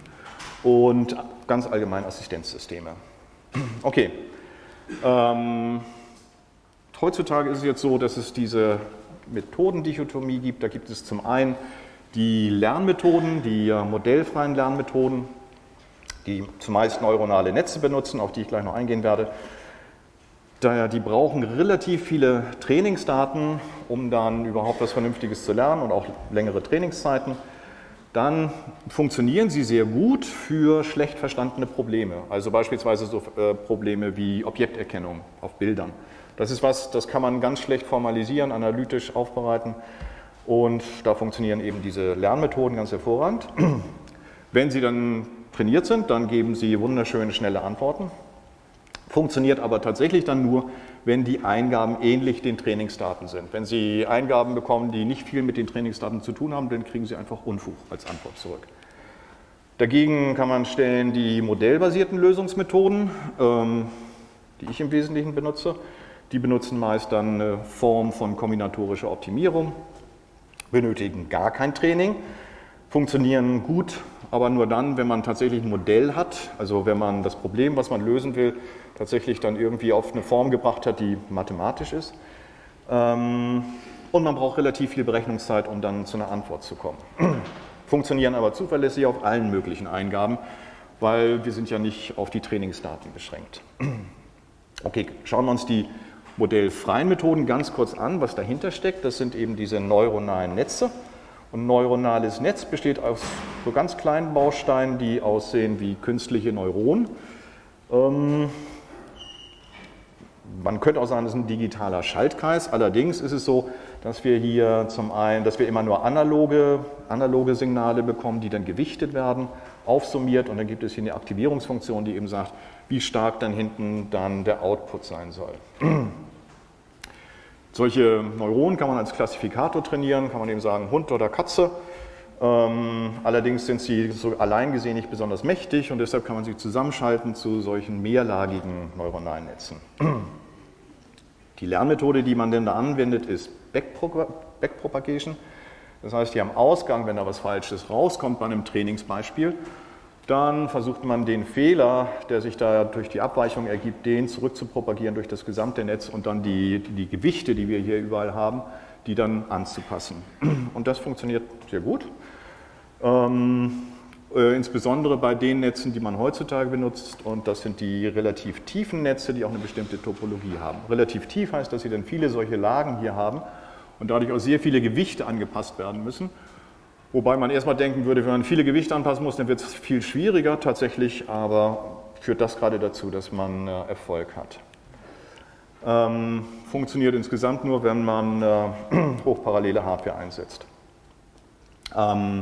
Und ganz allgemein Assistenzsysteme. Okay. Ähm, heutzutage ist es jetzt so, dass es diese Methodendichotomie gibt. Da gibt es zum einen die Lernmethoden, die modellfreien Lernmethoden, die zumeist neuronale Netze benutzen, auf die ich gleich noch eingehen werde. Daher, die brauchen relativ viele Trainingsdaten, um dann überhaupt was Vernünftiges zu lernen und auch längere Trainingszeiten. Dann funktionieren sie sehr gut für schlecht verstandene Probleme, also beispielsweise so äh, Probleme wie Objekterkennung auf Bildern. Das ist was, das kann man ganz schlecht formalisieren, analytisch aufbereiten und da funktionieren eben diese Lernmethoden ganz hervorragend. Wenn sie dann trainiert sind, dann geben sie wunderschöne, schnelle Antworten. Funktioniert aber tatsächlich dann nur, wenn die Eingaben ähnlich den Trainingsdaten sind. Wenn Sie Eingaben bekommen, die nicht viel mit den Trainingsdaten zu tun haben, dann kriegen Sie einfach Unfug als Antwort zurück. Dagegen kann man stellen die modellbasierten Lösungsmethoden, ähm, die ich im Wesentlichen benutze. Die benutzen meist dann eine Form von kombinatorischer Optimierung, benötigen gar kein Training, funktionieren gut, aber nur dann, wenn man tatsächlich ein Modell hat, also wenn man das Problem, was man lösen will, tatsächlich dann irgendwie auf eine Form gebracht hat, die mathematisch ist. Und man braucht relativ viel Berechnungszeit, um dann zu einer Antwort zu kommen. Funktionieren aber zuverlässig auf allen möglichen Eingaben, weil wir sind ja nicht auf die Trainingsdaten beschränkt. Okay, schauen wir uns die modellfreien Methoden ganz kurz an, was dahinter steckt. Das sind eben diese neuronalen Netze. Und ein neuronales Netz besteht aus so ganz kleinen Bausteinen, die aussehen wie künstliche Neuronen. Ähm, man könnte auch sagen, das ist ein digitaler Schaltkreis. Allerdings ist es so, dass wir hier zum einen, dass wir immer nur analoge, analoge Signale bekommen, die dann gewichtet werden, aufsummiert und dann gibt es hier eine Aktivierungsfunktion, die eben sagt, wie stark dann hinten dann der Output sein soll. Solche Neuronen kann man als Klassifikator trainieren, kann man eben sagen Hund oder Katze. Ähm, allerdings sind sie so allein gesehen nicht besonders mächtig und deshalb kann man sie zusammenschalten zu solchen mehrlagigen neuronalen Netzen. Die Lernmethode, die man denn da anwendet, ist Backpropagation. Das heißt, hier am Ausgang, wenn da was Falsches rauskommt bei einem Trainingsbeispiel, dann versucht man den Fehler, der sich da durch die Abweichung ergibt, den zurückzupropagieren durch das gesamte Netz und dann die, die Gewichte, die wir hier überall haben, die dann anzupassen. Und das funktioniert sehr gut. Ähm, äh, insbesondere bei den Netzen, die man heutzutage benutzt, und das sind die relativ tiefen Netze, die auch eine bestimmte Topologie haben. Relativ tief heißt, dass sie dann viele solche Lagen hier haben und dadurch auch sehr viele Gewichte angepasst werden müssen. Wobei man erstmal denken würde, wenn man viele Gewichte anpassen muss, dann wird es viel schwieriger tatsächlich, aber führt das gerade dazu, dass man äh, Erfolg hat. Ähm, funktioniert insgesamt nur, wenn man äh, hochparallele Hardware einsetzt. Ähm,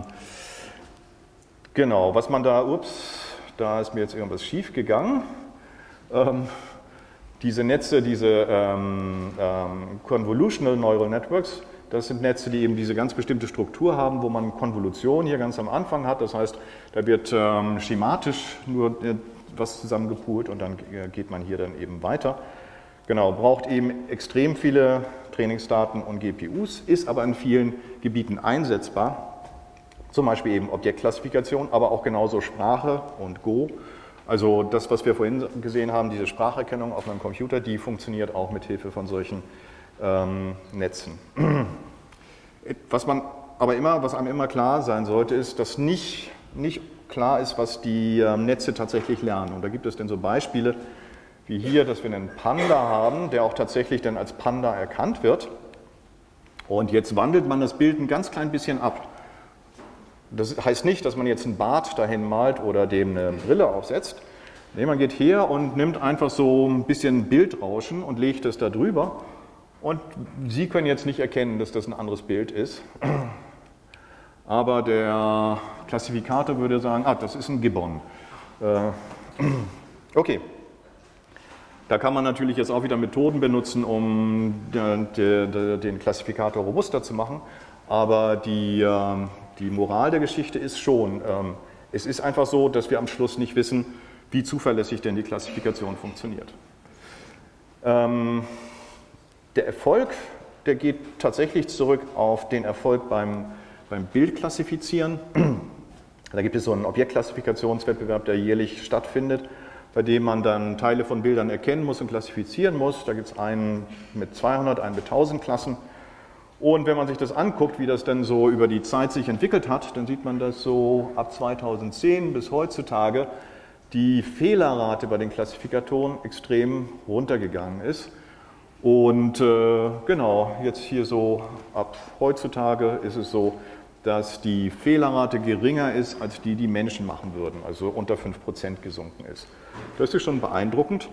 genau, was man da, ups, da ist mir jetzt irgendwas schief gegangen. Ähm, diese Netze, diese ähm, ähm, Convolutional Neural Networks, das sind Netze, die eben diese ganz bestimmte Struktur haben, wo man Konvolution hier ganz am Anfang hat. Das heißt, da wird ähm, schematisch nur äh, was zusammengepoolt und dann äh, geht man hier dann eben weiter. Genau, braucht eben extrem viele Trainingsdaten und G P Us, ist aber in vielen Gebieten einsetzbar. Zum Beispiel eben Objektklassifikation, aber auch genauso Sprache und Go. Also das, was wir vorhin gesehen haben, diese Spracherkennung auf einem Computer, die funktioniert auch mit Hilfe von solchen ähm, Netzen. Was man aber immer, was einem immer klar sein sollte, ist, dass nicht, nicht klar ist, was die ähm, Netze tatsächlich lernen. Und da gibt es dann so Beispiele, wie hier, dass wir einen Panda haben, der auch tatsächlich dann als Panda erkannt wird. Und jetzt wandelt man das Bild ein ganz klein bisschen ab. Das heißt nicht, dass man jetzt einen Bart dahin malt oder dem eine Brille aufsetzt. Nee, man geht her und nimmt einfach so ein bisschen Bildrauschen und legt es da drüber. Und Sie können jetzt nicht erkennen, dass das ein anderes Bild ist. Aber der Klassifikator würde sagen, ah, das ist ein Gibbon. Okay. Da kann man natürlich jetzt auch wieder Methoden benutzen, um den Klassifikator robuster zu machen. Aber die, die Moral der Geschichte ist schon, es ist einfach so, dass wir am Schluss nicht wissen, wie zuverlässig denn die Klassifikation funktioniert. Der Erfolg, der geht tatsächlich zurück auf den Erfolg beim, beim Bildklassifizieren. Da gibt es so einen Objektklassifikationswettbewerb, der jährlich stattfindet, bei dem man dann Teile von Bildern erkennen muss und klassifizieren muss. Da gibt es einen mit zweihundert, einen mit tausend Klassen. Und wenn man sich das anguckt, wie das dann so über die Zeit sich entwickelt hat, dann sieht man, dass so ab zweitausendzehn bis heutzutage die Fehlerrate bei den Klassifikatoren extrem runtergegangen ist. Und äh, genau, jetzt hier so ab heutzutage ist es so, dass die Fehlerrate geringer ist, als die, die Menschen machen würden, also unter fünf Prozent gesunken ist. Das ist schon beeindruckend.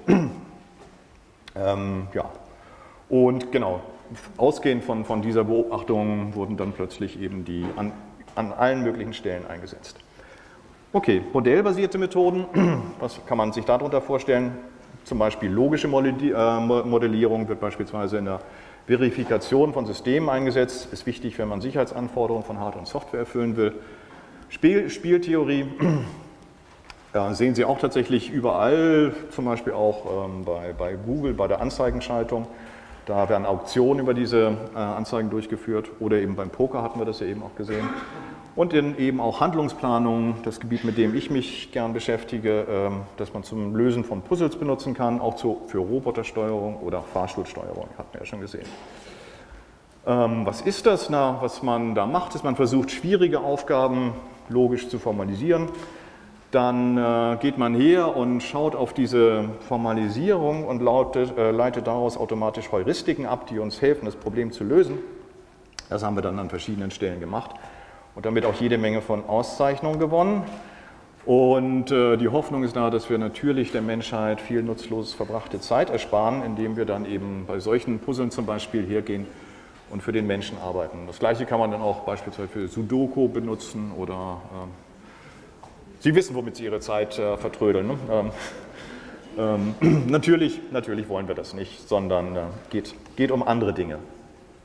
ähm, ja. Und genau, ausgehend von, von dieser Beobachtung wurden dann plötzlich eben die an, an allen möglichen Stellen eingesetzt. Okay, modellbasierte Methoden, was kann man sich darunter vorstellen? Zum Beispiel logische Modellierung wird beispielsweise in der Verifikation von Systemen eingesetzt. Ist wichtig, wenn man Sicherheitsanforderungen von Hardware und Software erfüllen will. Spiel, Spieltheorie ja, sehen Sie auch tatsächlich überall, zum Beispiel auch ähm, bei, bei Google, bei der Anzeigenschaltung. Da werden Auktionen über diese äh, Anzeigen durchgeführt oder eben beim Poker hatten wir das ja eben auch gesehen. Und in eben auch Handlungsplanung, das Gebiet, mit dem ich mich gern beschäftige, ähm, das man zum Lösen von Puzzles benutzen kann, auch zu, für Robotersteuerung oder Fahrstuhlsteuerung, hatten wir ja schon gesehen. Ähm, was ist das? Na, was man da macht, ist, man versucht, schwierige Aufgaben logisch zu formalisieren. Dann äh, geht man her und schaut auf diese Formalisierung und lautet, äh, leitet daraus automatisch Heuristiken ab, die uns helfen, das Problem zu lösen. Das haben wir dann an verschiedenen Stellen gemacht. Und damit auch jede Menge von Auszeichnungen gewonnen. Und äh, die Hoffnung ist da, dass wir natürlich der Menschheit viel nutzlos verbrachte Zeit ersparen, indem wir dann eben bei solchen Puzzeln zum Beispiel hergehen und für den Menschen arbeiten. Das Gleiche kann man dann auch beispielsweise für Sudoku benutzen oder äh, Sie wissen, womit Sie Ihre Zeit äh, vertrödeln. Ne? Ähm, ähm, natürlich, natürlich wollen wir das nicht, sondern äh, geht, geht um andere Dinge.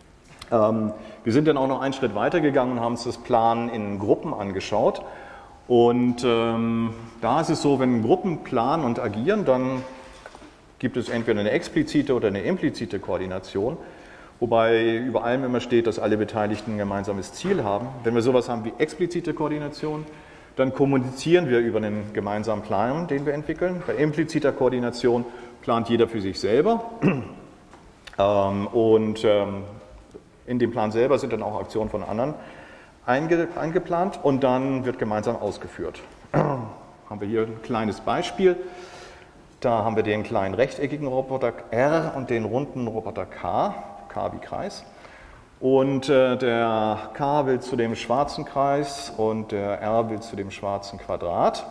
Ähm, wir sind dann auch noch einen Schritt weiter gegangen und haben uns das Planen in Gruppen angeschaut. Und ähm, da ist es so, wenn Gruppen planen und agieren, dann gibt es entweder eine explizite oder eine implizite Koordination, wobei über allem immer steht, dass alle Beteiligten ein gemeinsames Ziel haben. Wenn wir sowas haben wie explizite Koordination, dann kommunizieren wir über einen gemeinsamen Plan, den wir entwickeln. Bei impliziter Koordination plant jeder für sich selber ähm, und ähm, in dem Plan selber sind dann auch Aktionen von anderen einge eingeplant und dann wird gemeinsam ausgeführt. Haben wir hier ein kleines Beispiel. Da haben wir den kleinen rechteckigen Roboter R und den runden Roboter K, K wie Kreis. Und äh, der K will zu dem schwarzen Kreis und der R will zu dem schwarzen Quadrat.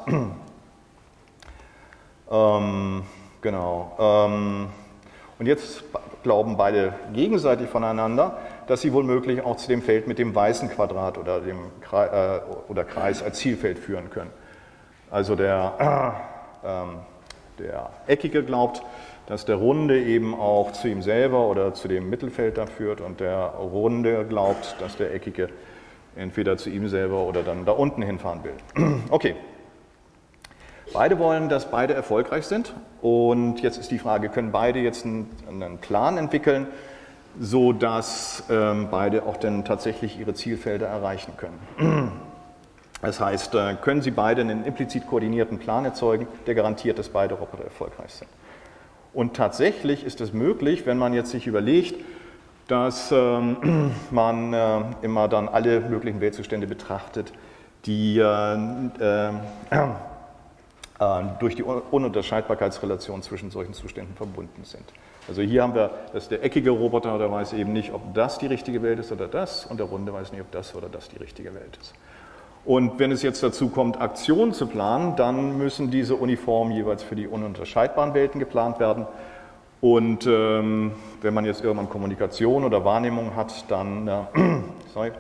ähm, genau. Ähm, und jetzt glauben beide gegenseitig voneinander, dass sie womöglich auch zu dem Feld mit dem weißen Quadrat oder dem Kreis, äh, oder Kreis als Zielfeld führen können. Also der, äh, ähm, der Eckige glaubt, dass der Runde eben auch zu ihm selber oder zu dem Mittelfeld da führt und der Runde glaubt, dass der Eckige entweder zu ihm selber oder dann da unten hinfahren will. Okay. Beide wollen, dass beide erfolgreich sind und jetzt ist die Frage, können beide jetzt einen, einen Plan entwickeln, sodass ähm, beide auch dann tatsächlich ihre Zielfelder erreichen können. Das heißt, äh, können sie beide einen implizit koordinierten Plan erzeugen, der garantiert, dass beide Roboter erfolgreich sind. Und tatsächlich ist es möglich, wenn man jetzt sich überlegt, dass ähm, man äh, immer dann alle möglichen Weltzustände betrachtet, die äh, äh, äh, durch die Ununterscheidbarkeitsrelation zwischen solchen Zuständen verbunden sind. Also hier haben wir, dass der eckige Roboter, der weiß eben nicht, ob das die richtige Welt ist oder das, und der runde weiß nicht, ob das oder das die richtige Welt ist. Und wenn es jetzt dazu kommt, Aktionen zu planen, dann müssen diese Uniformen jeweils für die ununterscheidbaren Welten geplant werden. Und ähm, wenn man jetzt irgendwann Kommunikation oder Wahrnehmung hat, dann, äh, sorry,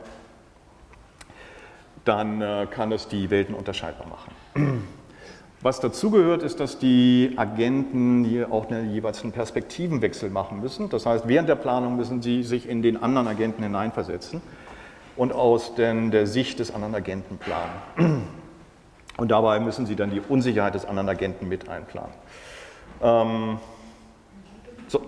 dann äh, kann es die Welten unterscheidbar machen. Was dazugehört, ist, dass die Agenten hier auch eine, jeweils einen Perspektivenwechsel machen müssen. Das heißt, während der Planung müssen sie sich in den anderen Agenten hineinversetzen und aus den, der Sicht des anderen Agenten planen. Und dabei müssen sie dann die Unsicherheit des anderen Agenten mit einplanen. Ähm, so.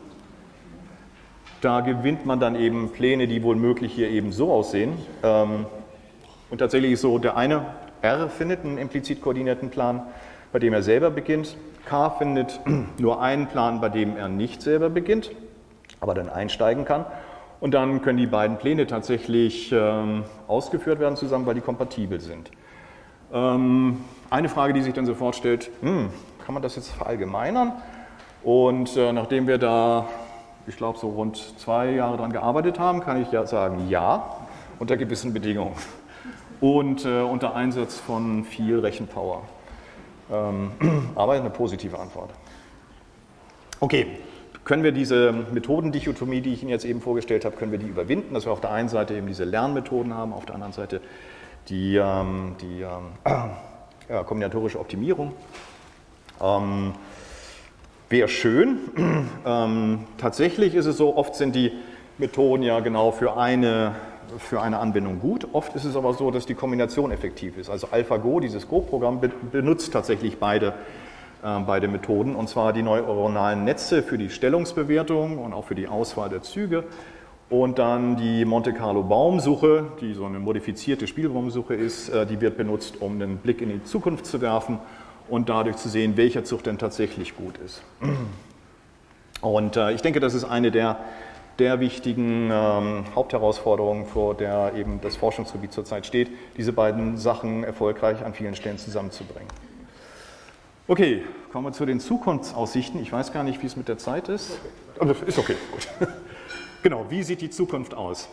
Da gewinnt man dann eben Pläne, die wohl möglich hier eben so aussehen. Ähm, und tatsächlich ist so, der eine, R, findet einen implizit koordinierten Plan, bei dem er selber beginnt. K findet nur einen Plan, bei dem er nicht selber beginnt, aber dann einsteigen kann. Und dann können die beiden Pläne tatsächlich ähm, ausgeführt werden zusammen, weil die kompatibel sind. Ähm, eine Frage, die sich dann sofort stellt, hm, kann man das jetzt verallgemeinern? Und äh, nachdem wir da, ich glaube, so rund zwei Jahre daran gearbeitet haben, kann ich ja sagen, ja, unter gewissen Bedingungen. Und äh, unter Einsatz von viel Rechenpower. Ähm, aber eine positive Antwort. Okay. Können wir diese Methodendichotomie, die ich Ihnen jetzt eben vorgestellt habe, können wir die überwinden, dass wir auf der einen Seite eben diese Lernmethoden haben, auf der anderen Seite die, ähm, die ähm, ja, kombinatorische Optimierung. Ähm, Wäre schön. ähm, tatsächlich ist es so, oft sind die Methoden ja genau für eine, für eine Anwendung gut. Oft ist es aber so, dass die Kombination effektiv ist. Also AlphaGo, dieses Go-Programm, be benutzt tatsächlich beide beide Methoden, und zwar die neuronalen Netze für die Stellungsbewertung und auch für die Auswahl der Züge und dann die Monte Carlo Baumsuche, die so eine modifizierte Spielbaumsuche ist, die wird benutzt, um einen Blick in die Zukunft zu werfen und dadurch zu sehen, welcher Zug denn tatsächlich gut ist. Und äh, ich denke, das ist eine der, der wichtigen ähm, Hauptherausforderungen, vor der eben das Forschungsgebiet zurzeit steht, diese beiden Sachen erfolgreich an vielen Stellen zusammenzubringen. Okay, kommen wir zu den Zukunftsaussichten. Ich weiß gar nicht, wie es mit der Zeit ist. Aber ist okay, gut. Genau, wie sieht die Zukunft aus?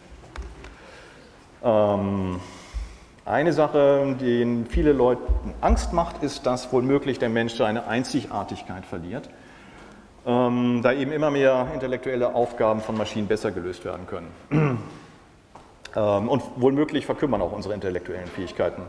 Ähm, eine Sache, die viele Leuten Angst macht, ist, dass womöglich der Mensch seine Einzigartigkeit verliert, ähm, da eben immer mehr intellektuelle Aufgaben von Maschinen besser gelöst werden können. ähm, und womöglich verkümmern auch unsere intellektuellen Fähigkeiten.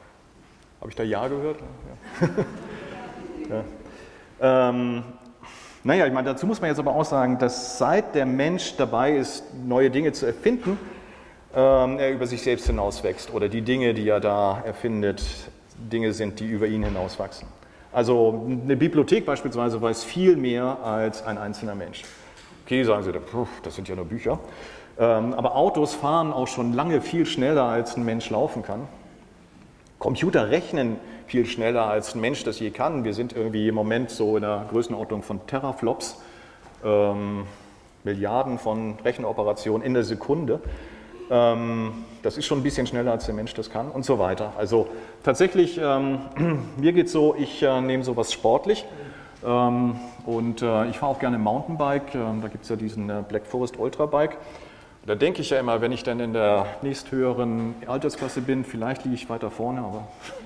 Habe ich da Ja gehört? Ja. Ja. Ähm, Naja, ich meine, dazu muss man jetzt aber auch sagen, dass seit der Mensch dabei ist, neue Dinge zu erfinden, ähm, er über sich selbst hinauswächst oder die Dinge, die er da erfindet, Dinge sind, die über ihn hinauswachsen. Also eine Bibliothek beispielsweise weiß viel mehr als ein einzelner Mensch. Okay, sagen Sie, das sind ja nur Bücher. Ähm, aber Autos fahren auch schon lange viel schneller, als ein Mensch laufen kann. Computer rechnen viel schneller, als ein Mensch das je kann. Wir sind irgendwie im Moment so in der Größenordnung von Teraflops, ähm, Milliarden von Rechenoperationen in der Sekunde. Ähm, das ist schon ein bisschen schneller, als der Mensch das kann und so weiter. Also tatsächlich, ähm, mir geht es so, ich äh, nehme sowas sportlich ähm, und äh, ich fahre auch gerne Mountainbike. Ähm, da gibt es ja diesen äh, Black Forest Ultra Bike. Da denke ich ja immer, wenn ich dann in der nächsthöheren Altersklasse bin, vielleicht liege ich weiter vorne, aber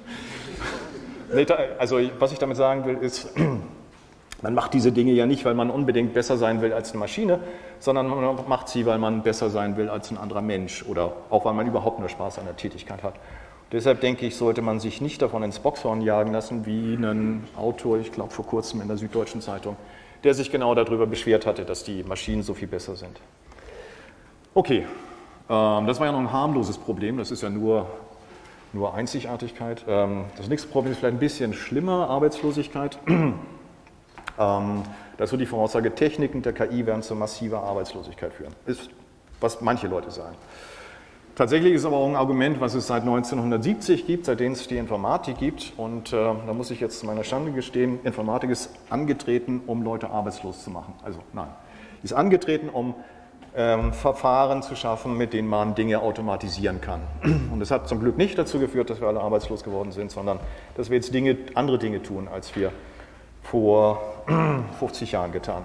also was ich damit sagen will, ist, man macht diese Dinge ja nicht, weil man unbedingt besser sein will als eine Maschine, sondern man macht sie, weil man besser sein will als ein anderer Mensch oder auch weil man überhaupt nur Spaß an der Tätigkeit hat. Deshalb denke ich, sollte man sich nicht davon ins Boxhorn jagen lassen, wie ein Autor, ich glaube vor kurzem in der Süddeutschen Zeitung, der sich genau darüber beschwert hatte, dass die Maschinen so viel besser sind. Okay, ähm, das war ja noch ein harmloses Problem, das ist ja nur, nur Einzigartigkeit. Ähm, das nächste Problem ist vielleicht ein bisschen schlimmer, Arbeitslosigkeit. ähm, da ist so die Voraussage, Techniken der K I werden zu massiver Arbeitslosigkeit führen. Ist, was manche Leute sagen. Tatsächlich ist aber auch ein Argument, was es seit neunzehnhundertsiebzig gibt, seitdem es die Informatik gibt. Und äh, da muss ich jetzt zu meiner Schande gestehen, Informatik ist angetreten, um Leute arbeitslos zu machen. Also nein, ist angetreten, um Ähm, Verfahren zu schaffen, mit denen man Dinge automatisieren kann. Und das hat zum Glück nicht dazu geführt, dass wir alle arbeitslos geworden sind, sondern dass wir jetzt Dinge, andere Dinge tun, als wir vor fünfzig Jahren getan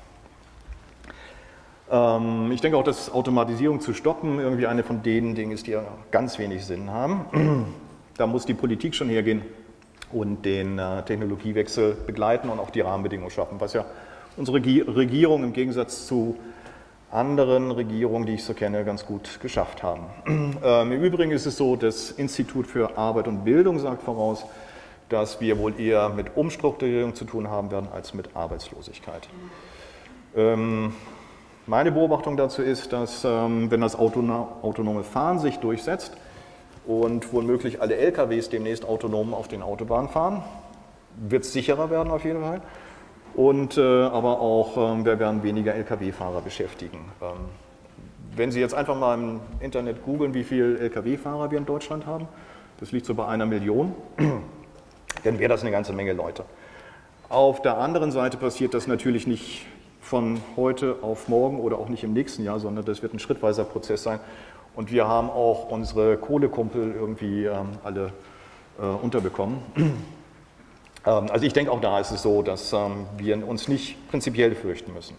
haben. Ähm, ich denke auch, dass Automatisierung zu stoppen irgendwie eine von den Dingen ist, die ganz wenig Sinn haben. Da muss die Politik schon hergehen und den äh, Technologiewechsel begleiten und auch die Rahmenbedingungen schaffen, was ja unsere Regierung im Gegensatz zu anderen Regierungen, die ich so kenne, ganz gut geschafft haben. Ähm, Im Übrigen ist es so, das Institut für Arbeit und Bildung sagt voraus, dass wir wohl eher mit Umstrukturierung zu tun haben werden als mit Arbeitslosigkeit. Ähm, meine Beobachtung dazu ist, dass ähm, wenn das autonome Fahren sich durchsetzt und womöglich alle L K Ws demnächst autonom auf den Autobahnen fahren, wird es sicherer werden auf jeden Fall. Und äh, aber auch, ähm, wir werden weniger L K W-Fahrer beschäftigen. Ähm, wenn Sie jetzt einfach mal im Internet googeln, wie viele L K W-Fahrer wir in Deutschland haben, das liegt so bei einer Million, dann wäre das eine ganze Menge Leute. Auf der anderen Seite passiert das natürlich nicht von heute auf morgen oder auch nicht im nächsten Jahr, sondern das wird ein schrittweiser Prozess sein. Und wir haben auch unsere Kohlekumpel irgendwie ähm, alle äh, unterbekommen. Also ich denke, auch da ist es so, dass ähm, wir uns nicht prinzipiell fürchten müssen.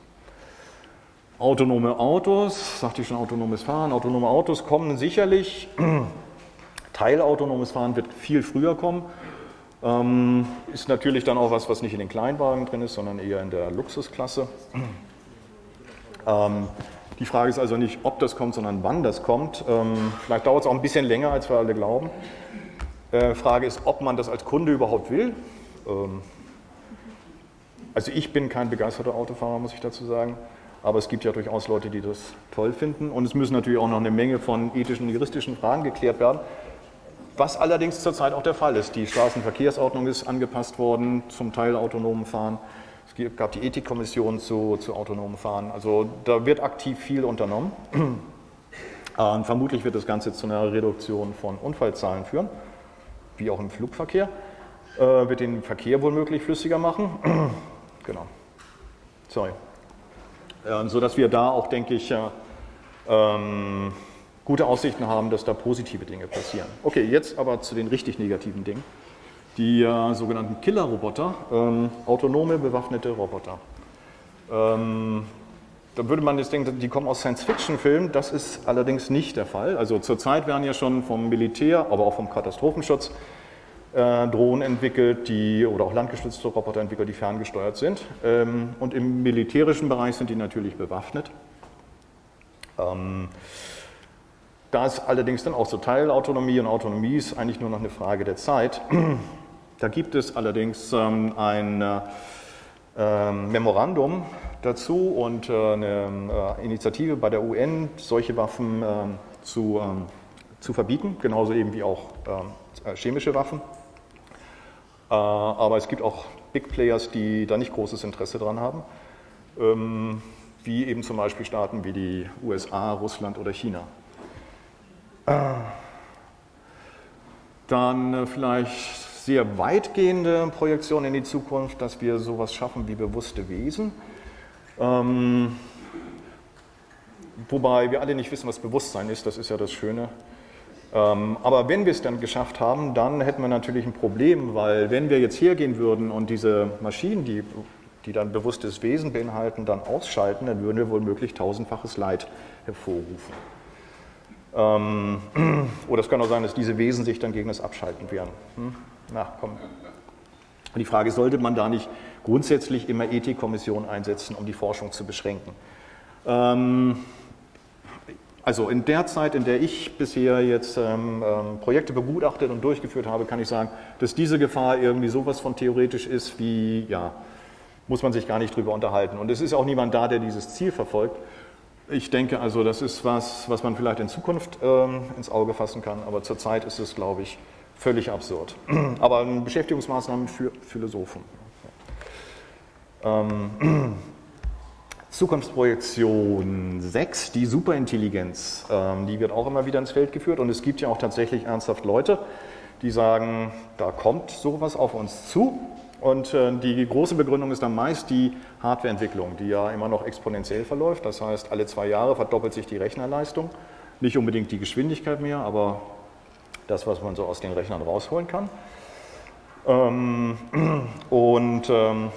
Autonome Autos, sagte ich schon, autonomes Fahren. Autonome Autos kommen sicherlich. Teilautonomes Fahren wird viel früher kommen. Ähm, ist natürlich dann auch was, was nicht in den Kleinwagen drin ist, sondern eher in der Luxusklasse. Ähm, die Frage ist also nicht, ob das kommt, sondern wann das kommt. Ähm, vielleicht dauert es auch ein bisschen länger, als wir alle glauben. Äh, Frage ist, ob man das als Kunde überhaupt will. Also ich bin kein begeisterter Autofahrer, muss ich dazu sagen, aber es gibt ja durchaus Leute, die das toll finden und es müssen natürlich auch noch eine Menge von ethischen und juristischen Fragen geklärt werden, was allerdings zurzeit auch der Fall ist. Die Straßenverkehrsordnung ist angepasst worden zum Teil autonomen Fahren, es gab die Ethikkommission zu, zu autonomen Fahren, also da wird aktiv viel unternommen. Und vermutlich wird das Ganze zu einer Reduktion von Unfallzahlen führen, wie auch im Flugverkehr. Äh, wird den Verkehr womöglich flüssiger machen. Genau. Sorry. Äh, so dass wir da auch, denke ich, äh, ähm, gute Aussichten haben, dass da positive Dinge passieren. Okay, jetzt aber zu den richtig negativen Dingen. Die äh, sogenannten Killer-Roboter, ähm, autonome, bewaffnete Roboter. Ähm, da würde man jetzt denken, die kommen aus Science-Fiction-Filmen. Das ist allerdings nicht der Fall. Also zurzeit werden ja schon vom Militär, aber auch vom Katastrophenschutz Drohnen entwickelt, die, oder auch landgestützte Roboter entwickelt, die ferngesteuert sind. Und im militärischen Bereich sind die natürlich bewaffnet. Da ist allerdings dann auch so Teilautonomie und Autonomie ist eigentlich nur noch eine Frage der Zeit. Da gibt es allerdings ein ähm, Memorandum dazu und äh, eine äh, Initiative bei der U N, solche Waffen ähm, zu, ähm, zu verbieten, genauso eben wie auch ähm, chemische Waffen. Äh, aber es gibt auch Big Players, die da nicht großes Interesse dran haben, ähm, wie eben zum Beispiel Staaten wie die U S A, Russland oder China. Äh, dann äh, vielleicht sehr weitgehende Projektion in die Zukunft, dass wir sowas schaffen wie bewusste Wesen. Ähm, wobei wir alle nicht wissen, was Bewusstsein ist, das ist ja das Schöne. Ähm, aber wenn wir es dann geschafft haben, dann hätten wir natürlich ein Problem, weil wenn wir jetzt hergehen würden und diese Maschinen, die, die dann bewusstes Wesen beinhalten, dann ausschalten, dann würden wir womöglich tausendfaches Leid hervorrufen. Ähm, oder es kann auch sein, dass diese Wesen sich dann gegen das Abschalten wehren. Hm? Na, komm. Und die Frage ist, sollte man da nicht grundsätzlich immer Ethikkommissionen einsetzen, um die Forschung zu beschränken? Ähm, also in der Zeit, in der ich bisher jetzt ähm, ähm, Projekte begutachtet und durchgeführt habe, kann ich sagen, dass diese Gefahr irgendwie sowas von theoretisch ist, wie, ja, muss man sich gar nicht drüber unterhalten. Und es ist auch niemand da, der dieses Ziel verfolgt. Ich denke also, das ist was, was man vielleicht in Zukunft ähm, ins Auge fassen kann, aber zurzeit ist es, glaube ich, völlig absurd. Aber eine Beschäftigungsmaßnahme für Philosophen. Ähm, Zukunftsprojektion sechs, die Superintelligenz, ähm, die wird auch immer wieder ins Feld geführt und es gibt ja auch tatsächlich ernsthaft Leute, die sagen, da kommt sowas auf uns zu und äh, die große Begründung ist dann meist die Hardwareentwicklung, die ja immer noch exponentiell verläuft, das heißt, alle zwei Jahre verdoppelt sich die Rechnerleistung, nicht unbedingt die Geschwindigkeit mehr, aber das, was man so aus den Rechnern rausholen kann. Ähm, und ähm,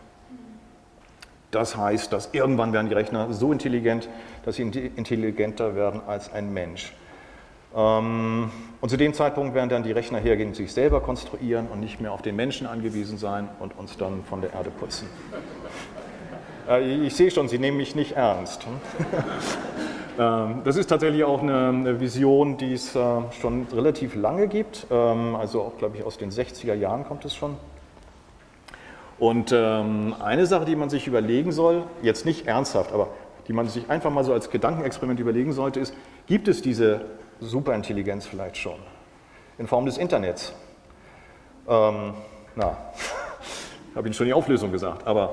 das heißt, dass irgendwann werden die Rechner so intelligent, dass sie intelligenter werden als ein Mensch. Ähm, und zu dem Zeitpunkt werden dann die Rechner hergehen, sich selber konstruieren und nicht mehr auf den Menschen angewiesen sein und uns dann von der Erde putzen. Äh, ich sehe schon, Sie nehmen mich nicht ernst. Das ist tatsächlich auch eine Vision, die es schon relativ lange gibt, also auch, glaube ich, aus den sechziger Jahren kommt es schon. Und eine Sache, die man sich überlegen soll, jetzt nicht ernsthaft, aber die man sich einfach mal so als Gedankenexperiment überlegen sollte, ist, gibt es diese Superintelligenz vielleicht schon in Form des Internets? Ähm, na, ich habe Ihnen schon die Auflösung gesagt, aber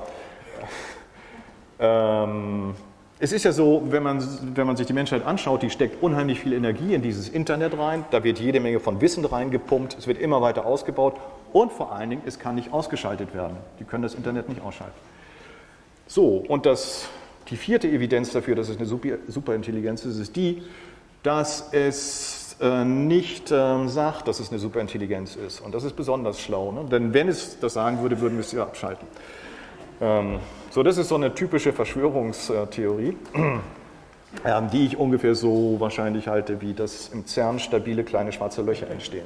ähm, es ist ja so, wenn man, wenn man sich die Menschheit anschaut, die steckt unheimlich viel Energie in dieses Internet rein, da wird jede Menge von Wissen reingepumpt, es wird immer weiter ausgebaut und vor allen Dingen, es kann nicht ausgeschaltet werden. Die können das Internet nicht ausschalten. So, und das, die vierte Evidenz dafür, dass es eine Super, Superintelligenz ist, ist die, dass es äh, nicht äh, sagt, dass es eine Superintelligenz ist. Und das ist besonders schlau, ne? Denn wenn es das sagen würde, würden wir es ja abschalten. Ähm, So, das ist so eine typische Verschwörungstheorie, ähm, die ich ungefähr so wahrscheinlich halte, wie dass im CERN stabile kleine schwarze Löcher entstehen.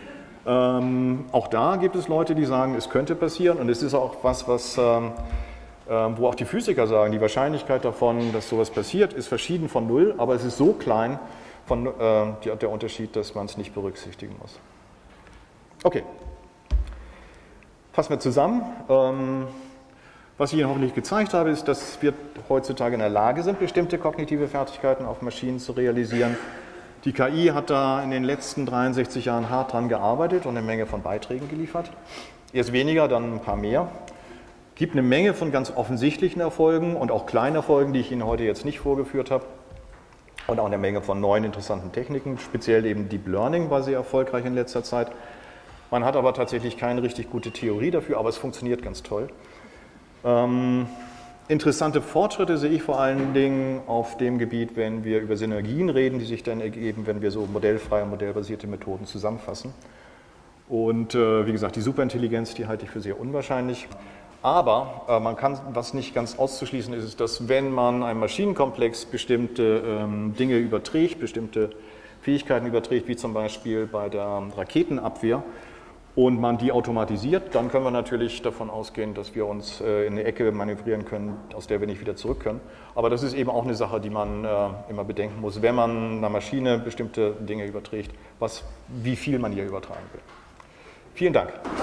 Ähm, auch da gibt es Leute, die sagen, es könnte passieren und es ist auch was, was, ähm, äh, wo auch die Physiker sagen, die Wahrscheinlichkeit davon, dass sowas passiert, ist verschieden von null, aber es ist so klein von, äh, die, der Unterschied, dass man es nicht berücksichtigen muss. Okay, fassen wir zusammen. Ähm, Was ich Ihnen hoffentlich gezeigt habe, ist, dass wir heutzutage in der Lage sind, bestimmte kognitive Fertigkeiten auf Maschinen zu realisieren. Die K I hat da in den letzten dreiundsechzig Jahren hart dran gearbeitet und eine Menge von Beiträgen geliefert. Erst weniger, dann ein paar mehr. Es gibt eine Menge von ganz offensichtlichen Erfolgen und auch kleinen Erfolgen, die ich Ihnen heute jetzt nicht vorgeführt habe. Und auch eine Menge von neuen interessanten Techniken, speziell eben Deep Learning war sehr erfolgreich in letzter Zeit. Man hat aber tatsächlich keine richtig gute Theorie dafür, aber es funktioniert ganz toll. Ähm, interessante Fortschritte sehe ich vor allen Dingen auf dem Gebiet, wenn wir über Synergien reden, die sich dann ergeben, wenn wir so modellfreie, modellbasierte Methoden zusammenfassen. Und äh, wie gesagt, die Superintelligenz, die halte ich für sehr unwahrscheinlich. Aber äh, man kann, was nicht ganz auszuschließen ist, ist, dass wenn man einem Maschinenkomplex bestimmte ähm, Dinge überträgt, bestimmte Fähigkeiten überträgt, wie zum Beispiel bei der Raketenabwehr, und man die automatisiert, dann können wir natürlich davon ausgehen, dass wir uns äh, in eine Ecke manövrieren können, aus der wir nicht wieder zurück können. Aber das ist eben auch eine Sache, die man äh, immer bedenken muss, wenn man einer Maschine bestimmte Dinge überträgt, was, wie viel man hier übertragen will. Vielen Dank.